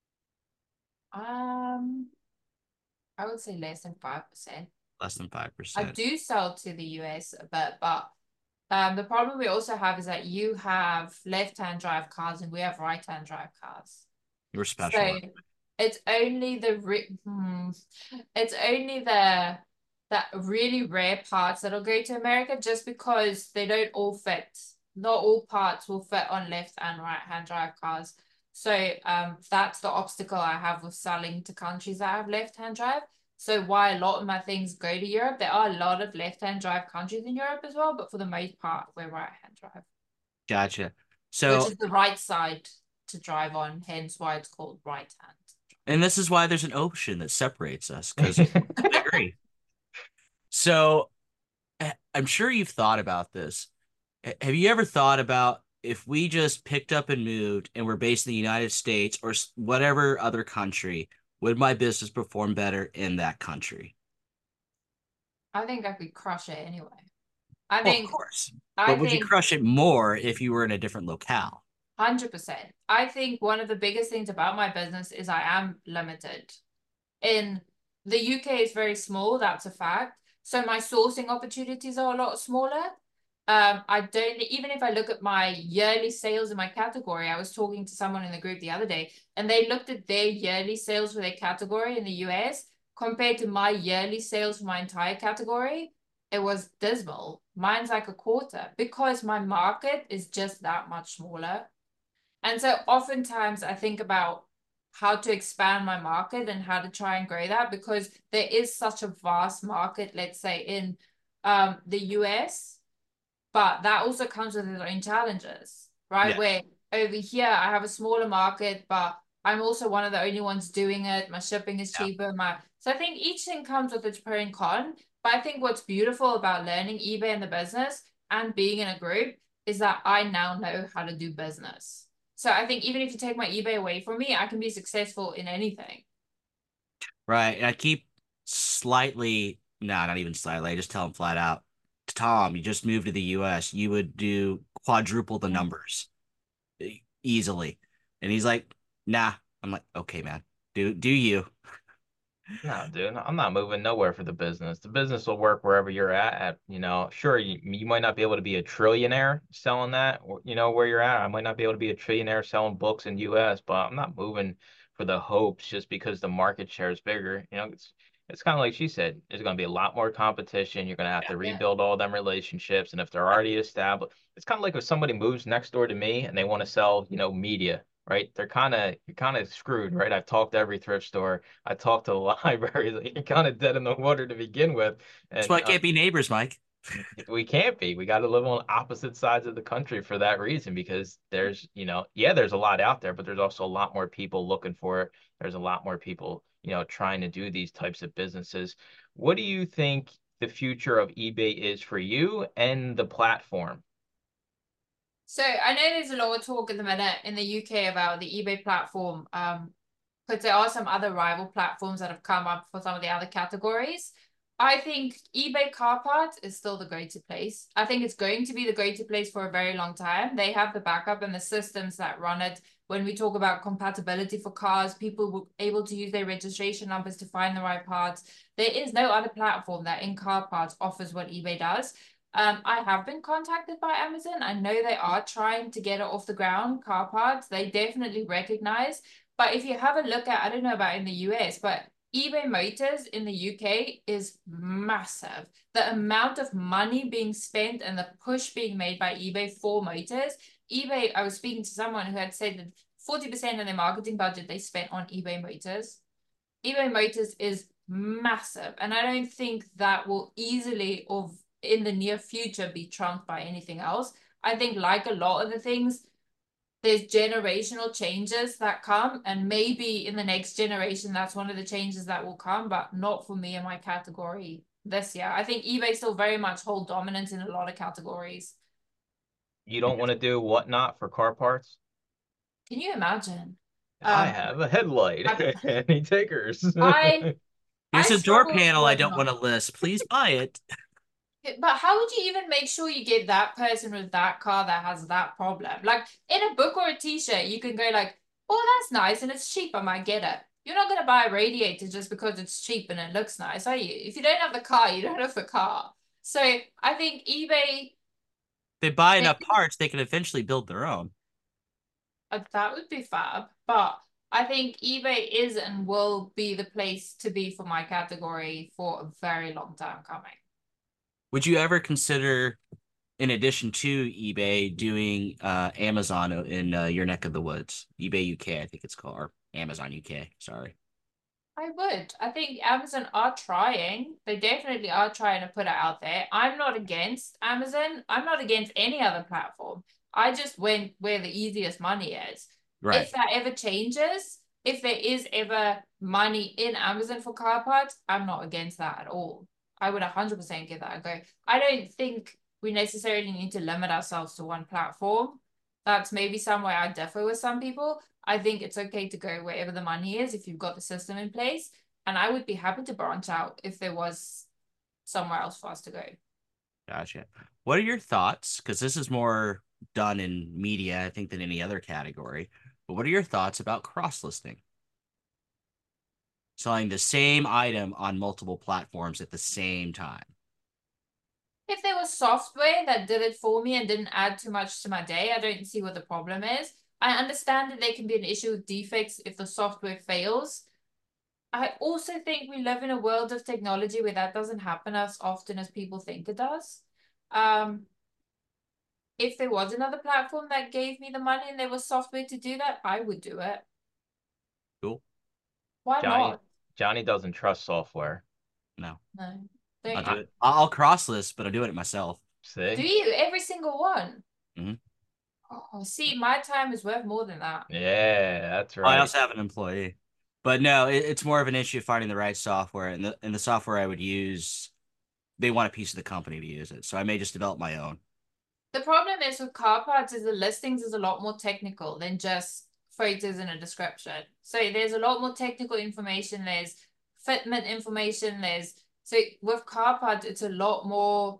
Um, I would say less than 5%. Less than I 5%. do sell to the US a bit, but the problem we also have is that you have left-hand drive cars and we have right-hand drive cars. You're special. So it's only it's only the that really rare parts that'll go to America just because they don't all fit. Not all parts will fit on left and right hand drive cars. So that's the obstacle I have with selling to countries that have left hand drive. So why a lot of my things go to Europe, there are a lot of left hand drive countries in Europe as well, but for the most part, we're right hand drive, Gotcha. which So, is the right side to drive on, hence why it's called right hand. and this is why there's an ocean that separates us, because I agree. So, I'm sure you've thought about this. Have you ever thought about if we just picked up and moved and we're based in the United States or whatever other country, would my business perform better in that country? I think I could crush it anyway. I Well, of think course. I But would you think crush it more if you were in a different locale? 100%. I think one of the biggest things about my business is I am limited. In the UK is very small, that's a fact. So my sourcing opportunities are a lot smaller. I don't, even if I look at my yearly sales in my category, I was talking to someone in the group the other day, and they looked at their yearly sales for their category in the US compared to my yearly sales for my entire category. It was dismal. Mine's like a quarter because my market is just that much smaller. And so oftentimes I think about how to expand my market and how to try and grow that, because there is such a vast market, let's say in the US, but that also comes with its own challenges, right? Yeah. Where over here I have a smaller market, but I'm also one of the only ones doing it. My shipping is Yeah. cheaper. So I think each thing comes with its pro and con. But I think what's beautiful about learning eBay and the business and being in a group is that I now know how to do business. So I think even if you take my eBay away from me, I can be successful in anything. Right. And I keep slightly, no, not even slightly. I just tell him flat out, Tom, you just moved to the US. You would do quadruple the numbers easily. And he's like, nah. I'm like, okay, man. Do you? No, dude, I'm not moving nowhere for the business. The business will work wherever you're at. Sure, you might not be able to be a trillionaire selling that, or, where you're at. I might not be able to be a trillionaire selling books in US, but I'm not moving for the hopes just because the market share is bigger. It's kind of like she said, there's going to be a lot more competition. You're going to have to Yeah. rebuild all them relationships. And if they're already established, it's kind of like if somebody moves next door to me and they want to sell, media, right? You're kind of screwed, right? I've talked to every thrift store. I talked to the library. Like, you're kind of dead in the water to begin with, That's and why I can't be neighbors, Mike. we can't be. We got to live on opposite sides of the country for that reason, because there's a lot out there, but there's also a lot more people looking for it. There's a lot more people, trying to do these types of businesses. What do you think the future of eBay is for you and the platform? So I know there's a lot of talk at the minute in the UK about the eBay platform, because there are some other rival platforms that have come up for some of the other categories. I think eBay car parts is still the go-to place. I think it's going to be the go-to place for a very long time. They have the backup and the systems that run it. When we talk about compatibility for cars, people were able to use their registration numbers to find the right parts. There is no other platform that in car parts offers what eBay does. I have been contacted by Amazon. I know they are trying to get it off the ground, car parts. They definitely recognize. But if you have a look at, I don't know about in the US, but eBay Motors in the UK is massive. The amount of money being spent and the push being made by eBay for motors. eBay, I was speaking to someone who had said that 40% of their marketing budget they spent on eBay Motors. eBay Motors is massive, and I don't think that will easily or in the near future be trumped by anything else. I think, like a lot of the things, there's generational changes that come, and maybe in the next generation, that's one of the changes that will come, but not for me in my category this year. I think eBay still very much hold dominance in a lot of categories. You don't want to do whatnot for car parts? Can you imagine? I Um, have a headlight. I, Any takers? I Here's I a door struggle with panel I don't whatnot. want to list. Please buy it. But how would you even make sure you get that person with that car that has that problem? Like in a book or a t-shirt, you can go like, oh, that's nice and it's cheap, I might get it. You're not going to buy a radiator just because it's cheap and it looks nice, are you? If you don't have the car, you don't have the car. So I think eBay, They buy enough parts, they can eventually build their own. that would be fab. But I think eBay is and will be the place to be for my category for a very long time coming. Would you ever consider, in addition to eBay, doing Amazon in your neck of the woods? eBay UK, I think it's called, or Amazon UK. Sorry. I would. I think Amazon are trying. They definitely are trying to put it out there. I'm not against Amazon. I'm not against any other platform. I just went where the easiest money is. Right. If that ever changes, if there is ever money in Amazon for car parts, I'm not against that at all. I would 100% give that a go. I don't think we necessarily need to limit ourselves to one platform. That's maybe somewhere I differ with some people. I think it's okay to go wherever the money is if you've got the system in place. And I would be happy to branch out if there was somewhere else for us to go. Gotcha. What are your thoughts? Because this is more done in media, I think, than any other category. But what are your thoughts about cross-listing? Selling the same item on multiple platforms at the same time. If there was software that did it for me and didn't add too much to my day, I don't see what the problem is. I understand that there can be an issue with defects if the software fails. I also think we live in a world of technology where that doesn't happen as often as people think it does. Um, if there was another platform that gave me the money and there was software to do that, I would do it. Cool. Why Johnny not? Johnny doesn't trust software. No, No. I'll Don't do you? I it. I'll cross list, but I'm doing it myself. Do see. you? Every single one? Hmm. Oh, see, my time is worth more than that. Yeah, that's I right. also have an employee, but no, it's more of an issue finding the right software, and the software I would use, they want a piece of the company to use it, so I may just develop my own. The problem is with car parts is the listings is a lot more technical than just photos and a description. So there's a lot more technical information. There's fitment information. So with car parts, it's a lot more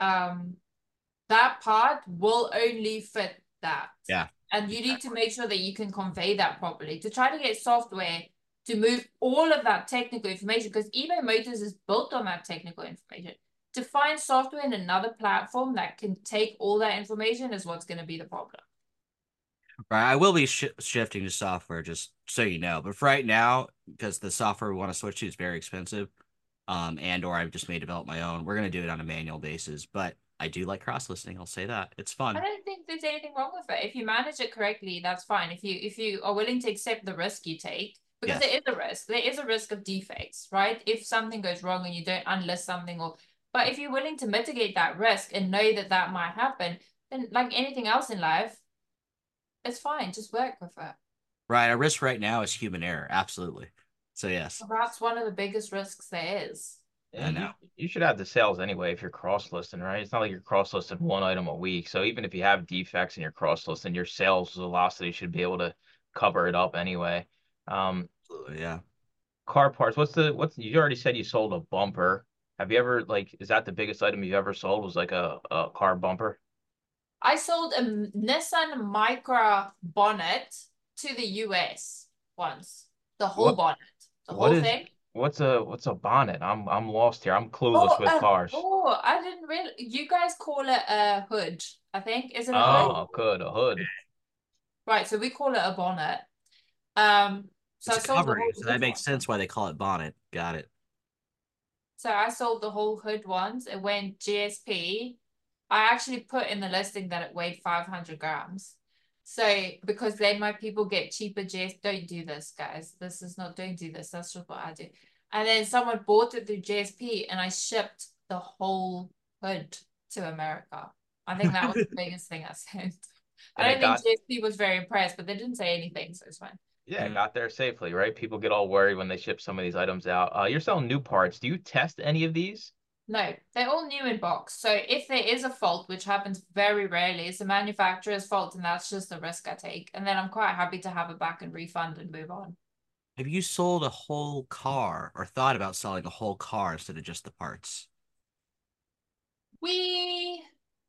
that part will only fit that. Yeah, And you need to exactly. make sure that you can convey that properly. To try to get software to move all of that technical information, because eBay Motors is built on that technical information. To find software in another platform that can take all that information is what's going to be the problem. Right, I will be shifting to software, just so you know. But for right now, because the software we want to switch to is very expensive, and or I've just may develop my own, we're gonna do it on a manual basis. But I do like cross listing. I'll say that it's I fun. don't think there's anything wrong with it. If you manage it correctly, that's fine. If you are willing to accept the risk you take, because there Yes. is a risk. There is a risk of defects, right? If something goes wrong and you don't unlist something or but if you're willing to mitigate that risk and know that that might happen, then like anything else in life, it's fine. Just work with it. Right. Our risk right now is human error. Absolutely. So yes, That's one of the biggest risks there is. Yeah, I know. you should have the sales anyway if you're cross listing, right? It's not like you're cross listing one item a week. So even if you have defects in your cross listing, your sales velocity should be able to cover it up anyway. Um, Absolutely, yeah. car parts. What's you already said you sold a bumper. Have you ever like is that the biggest item you've ever sold was like a car bumper? I sold a Nissan Micra bonnet to the US once. The whole What bonnet, the what whole is thing. what's a bonnet? I'm lost here. I'm clueless with cars. I didn't really. You guys call it a hood, I think. Is it a hood? Oh, good, a hood. Right, so we call it a bonnet. Um, so It's I a sold the covering, whole so that hood makes one. sense why they call it bonnet. Got it. So I sold the whole hood once. It went GSP. I actually put in the listing that it weighed 500 grams. So because then my people get cheaper GS, don't do this, guys. This is not, don't do this. That's just what I do. And then someone bought it through GSP and I shipped the whole hood to America. I think that was the biggest thing I sent. And I it don't think got GSP was very impressed, but they didn't say anything, so it's fine. Yeah, it Mm. got there safely, right? People get all worried when they ship some of these items out. You're selling new parts. Do you test any of these? No, they're all new in box. So if there is a fault, which happens very rarely, it's the manufacturer's fault, and that's just the risk I take. And then I'm quite happy to have it back and refund and move on. Have you sold a whole car or thought about selling a whole car instead of just the parts? We,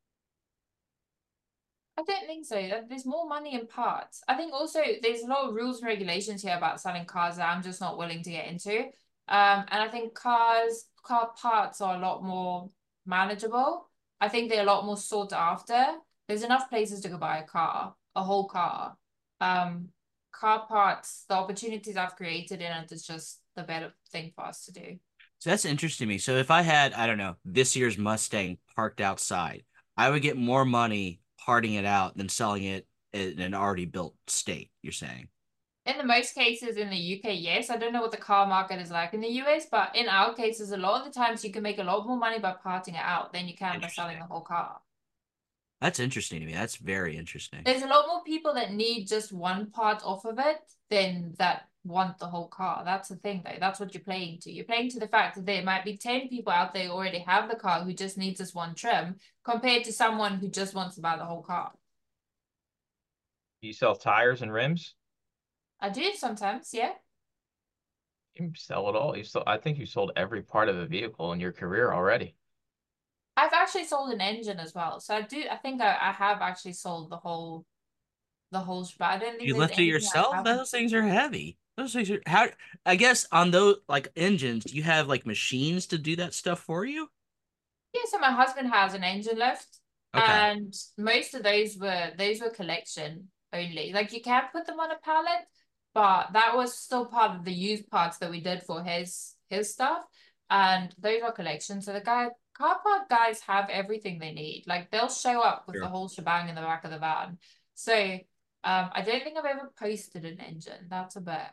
I don't think so. There's more money in parts. I think also there's a lot of rules and regulations here about selling cars that I'm just not willing to get into. And I think car parts are a lot more manageable. I think they're a lot more sought after. There's enough places to go buy a car, a whole car. Um, car parts, the opportunities I've created in it is just the better thing for us to do. So that's interesting to me. So if I had, I don't know, this year's Mustang parked outside, I would get more money parting it out than selling it in an already built state, you're saying. In the most cases in the UK, yes. I don't know what the car market is like in the US, but in our cases, a lot of the times you can make a lot more money by parting it out than you can by selling Interesting. the whole car. That's interesting to me. That's very interesting. There's a lot more people that need just one part off of it than that want the whole car. That's the thing, though. That's what you're playing to. You're playing to the fact that there might be 10 people out there who already have the car who just needs this one trim compared to someone who just wants to buy the whole car. You sell tires and rims? I do sometimes, yeah. You sell it all. I think you sold every part of a vehicle in your career already. I've actually sold an engine as well. So I think I have actually sold the whole but I don't think You there's lift it anything I yourself? haven't. Those things are heavy. Those things are how I guess on those like engines, do you have like machines to do that stuff for you? Yeah, so my husband has an engine lift, Okay. and most of those were collection only. Like you can put them on a pallet, but that was still part of the used parts that we did for his stuff, and those are collection. So the car park guys have everything they need. Like they'll show up with the Sure. whole shebang in the back of the van. So I don't think I've ever posted an engine. That's a bit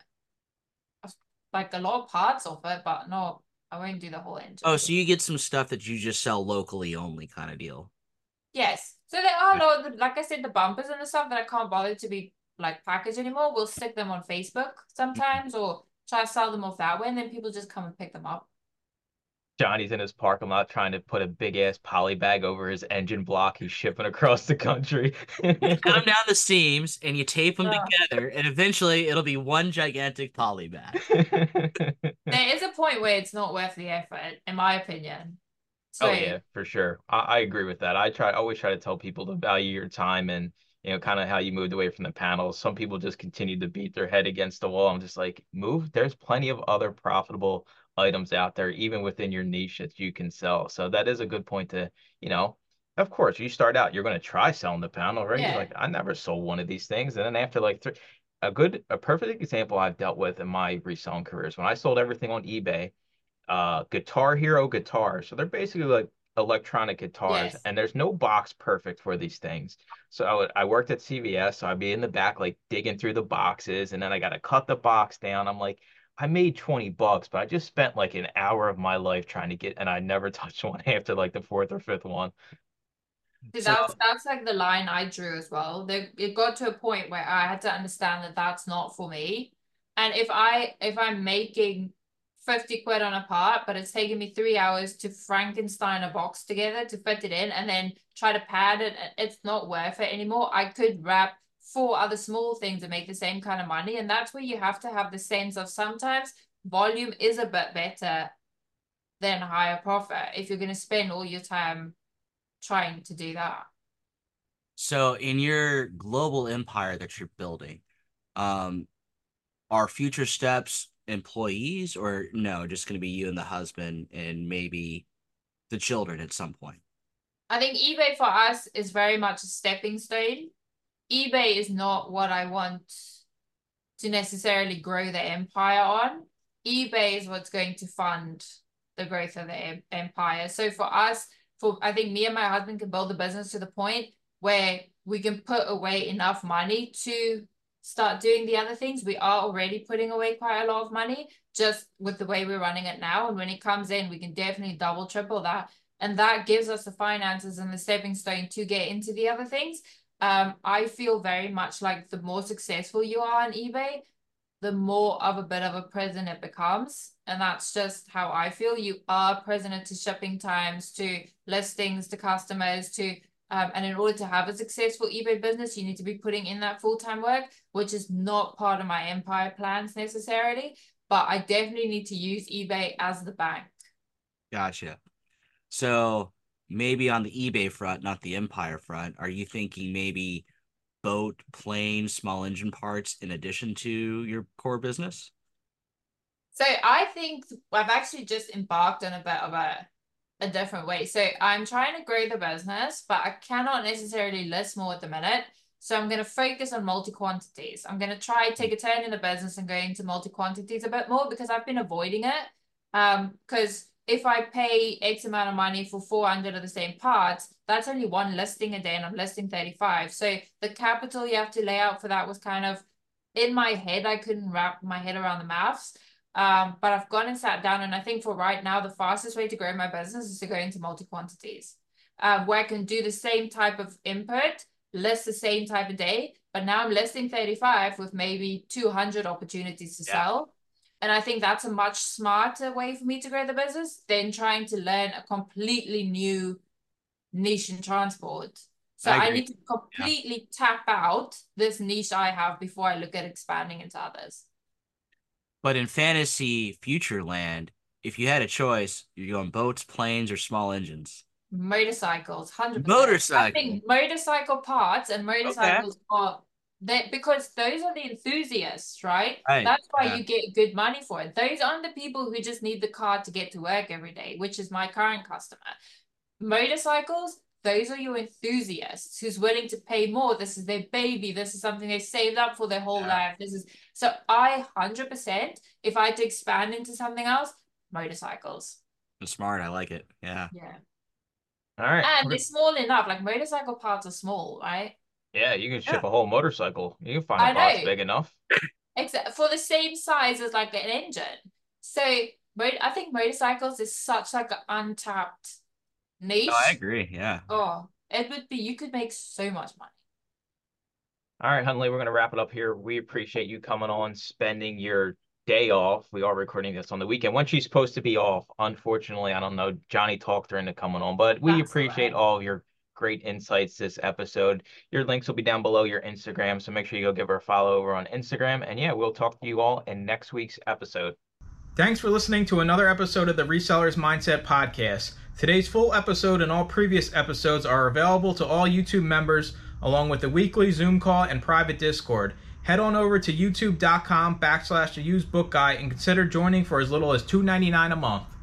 like a lot of parts of it, but no, I won't do the whole Oh, engine. so you get some stuff that you just sell locally only kind of deal. Yes. So there are a Okay. lot of, like I said, the bumpers and the stuff that I can't bother to be like packaged anymore. We'll stick them on Facebook Mhm. sometimes or try to sell them off that way, and then people just come and pick them up. Johnny's in his parking lot trying to put a big ass poly bag over his engine block he's shipping across the country. You cut them down the seams and you tape them Yeah. together, and eventually it'll be one gigantic poly bag. There is a point where it's not worth the effort, in my opinion. Oh So yeah, for sure. I agree with that. Always try to tell people to value your time and kind of how you moved away from the panels. Some people just continue to beat their head against the wall. I'm just like, move. There's plenty of other profitable items out there, even within your niche that you can sell. So that is a good point to, you know, of course, you start out, you're going to try selling the panel, right? You're yeah. like, I never sold one of these things. And then after like a perfect example I've dealt with in my reselling careers, when I sold everything on eBay, Guitar Hero guitars. So they're basically like electronic guitars, Yes. and there's no box perfect for these things. So I worked at CVS, so I'd be in the back like digging through the boxes, and then I got to cut the box down. I'm like, I made $20, but I just spent like an hour of my life trying to get, and I never touched one after like the fourth or fifth one. See, So, that's like the line I drew as well. It got to a point where I had to understand that that's not for me. And if I'm making 50 quid on a part, but it's taking me 3 hours to Frankenstein a box together to fit it in and then try to pad it, it's not worth it anymore. I could wrap four other small things and make the same kind of money. And that's where you have to have the sense of sometimes volume is a bit better than higher profit if you're going to spend all your time trying to do that. so in your global empire that you're building, um, are future steps employees or no, just going to be you and the husband and maybe the children at some point? I think eBay for us is very much a stepping stone. eBay is not what I want to necessarily grow the empire on. eBay is what's going to fund the growth of the empire. So for us, for I think me and my husband can build the business to the point where we can put away enough money to start doing the other things. We are already putting away quite a lot of money just with the way we're running it now. And when it comes in, we can definitely double, triple that. And that gives us the finances and the stepping stone to get into the other things. I feel very much like the more successful you are on eBay, the more of a bit of a present it becomes. And that's just how I feel. You are present to shipping times, to listings, to customers, and in order to have a successful eBay business, you need to be putting in that full-time work, which is not part of my empire plans necessarily. But I definitely need to use eBay as the bank. Gotcha. So maybe on the eBay front, not the Empire front, are you thinking maybe boat, plane, small engine parts in addition to your core business? So I think I've actually just embarked on a bit of a different way. So I'm trying to grow the business, but I cannot necessarily list more at the minute. So I'm going to focus on multi quantities. I'm going to try take a turn in the business and go into multi quantities a bit more because I've been avoiding it. Because if I pay X amount of money for 400 of the same parts, that's only one listing a day and I'm listing 35. So the capital you have to lay out for that was kind of in my head. I couldn't wrap my head around the maths. But I've gone and sat down, and I think for right now, the fastest way to grow my business is to go into multi quantities, where I can do the same type of input, list the same type of day, but now I'm listing 35 with maybe 200 opportunities to Yeah, sell. And I think that's a much smarter way for me to grow the business than trying to learn a completely new niche in transport. So I I agree. need to Yeah. completely tap out this niche I have before I look at expanding into others. But in fantasy future land, if you had a choice, you're going boats, planes, or small engines. Motorcycles, 100%. I Motorcycle. think motorcycle parts and Okay. motorcycles are that because those are the enthusiasts, right? Right. That's why Yeah. you get good money for it. Those aren't the people who just need the car to get to work every day, which is my current customer. Motorcycles, those are your enthusiasts who's willing to pay more. This is their baby. This is something they saved up for their whole life. So I 100%, if I had to expand into something else, motorcycles. Smart. I like it. Yeah. Yeah. All right. And they're small enough. Like motorcycle parts are small, right? Yeah, you can ship Yeah. a whole motorcycle. You can find I a box know. big enough. Except for the same size as like an engine. So I think motorcycles is such like an untapped niche. Oh, I agree. Yeah. Oh, it would be, you could make so much money. All right, Huntley, we're going to wrap it up here. We appreciate you coming on, spending your day off. We are recording this on the weekend when she's supposed to be off. Unfortunately, I don't know, Johnny talked her into coming on, but we appreciate all your great insights this episode. Your links will be down below your Instagram, so make sure you go give her a follow over on Instagram. And yeah, we'll talk to you all in next week's episode. Thanks for listening to another episode of the Resellers Mindset Podcast. Today's full episode and all previous episodes are available to all YouTube members, along with the weekly Zoom call and private Discord. Head on over to youtube.com/theusebookguy and consider joining for as little as $2.99 a month.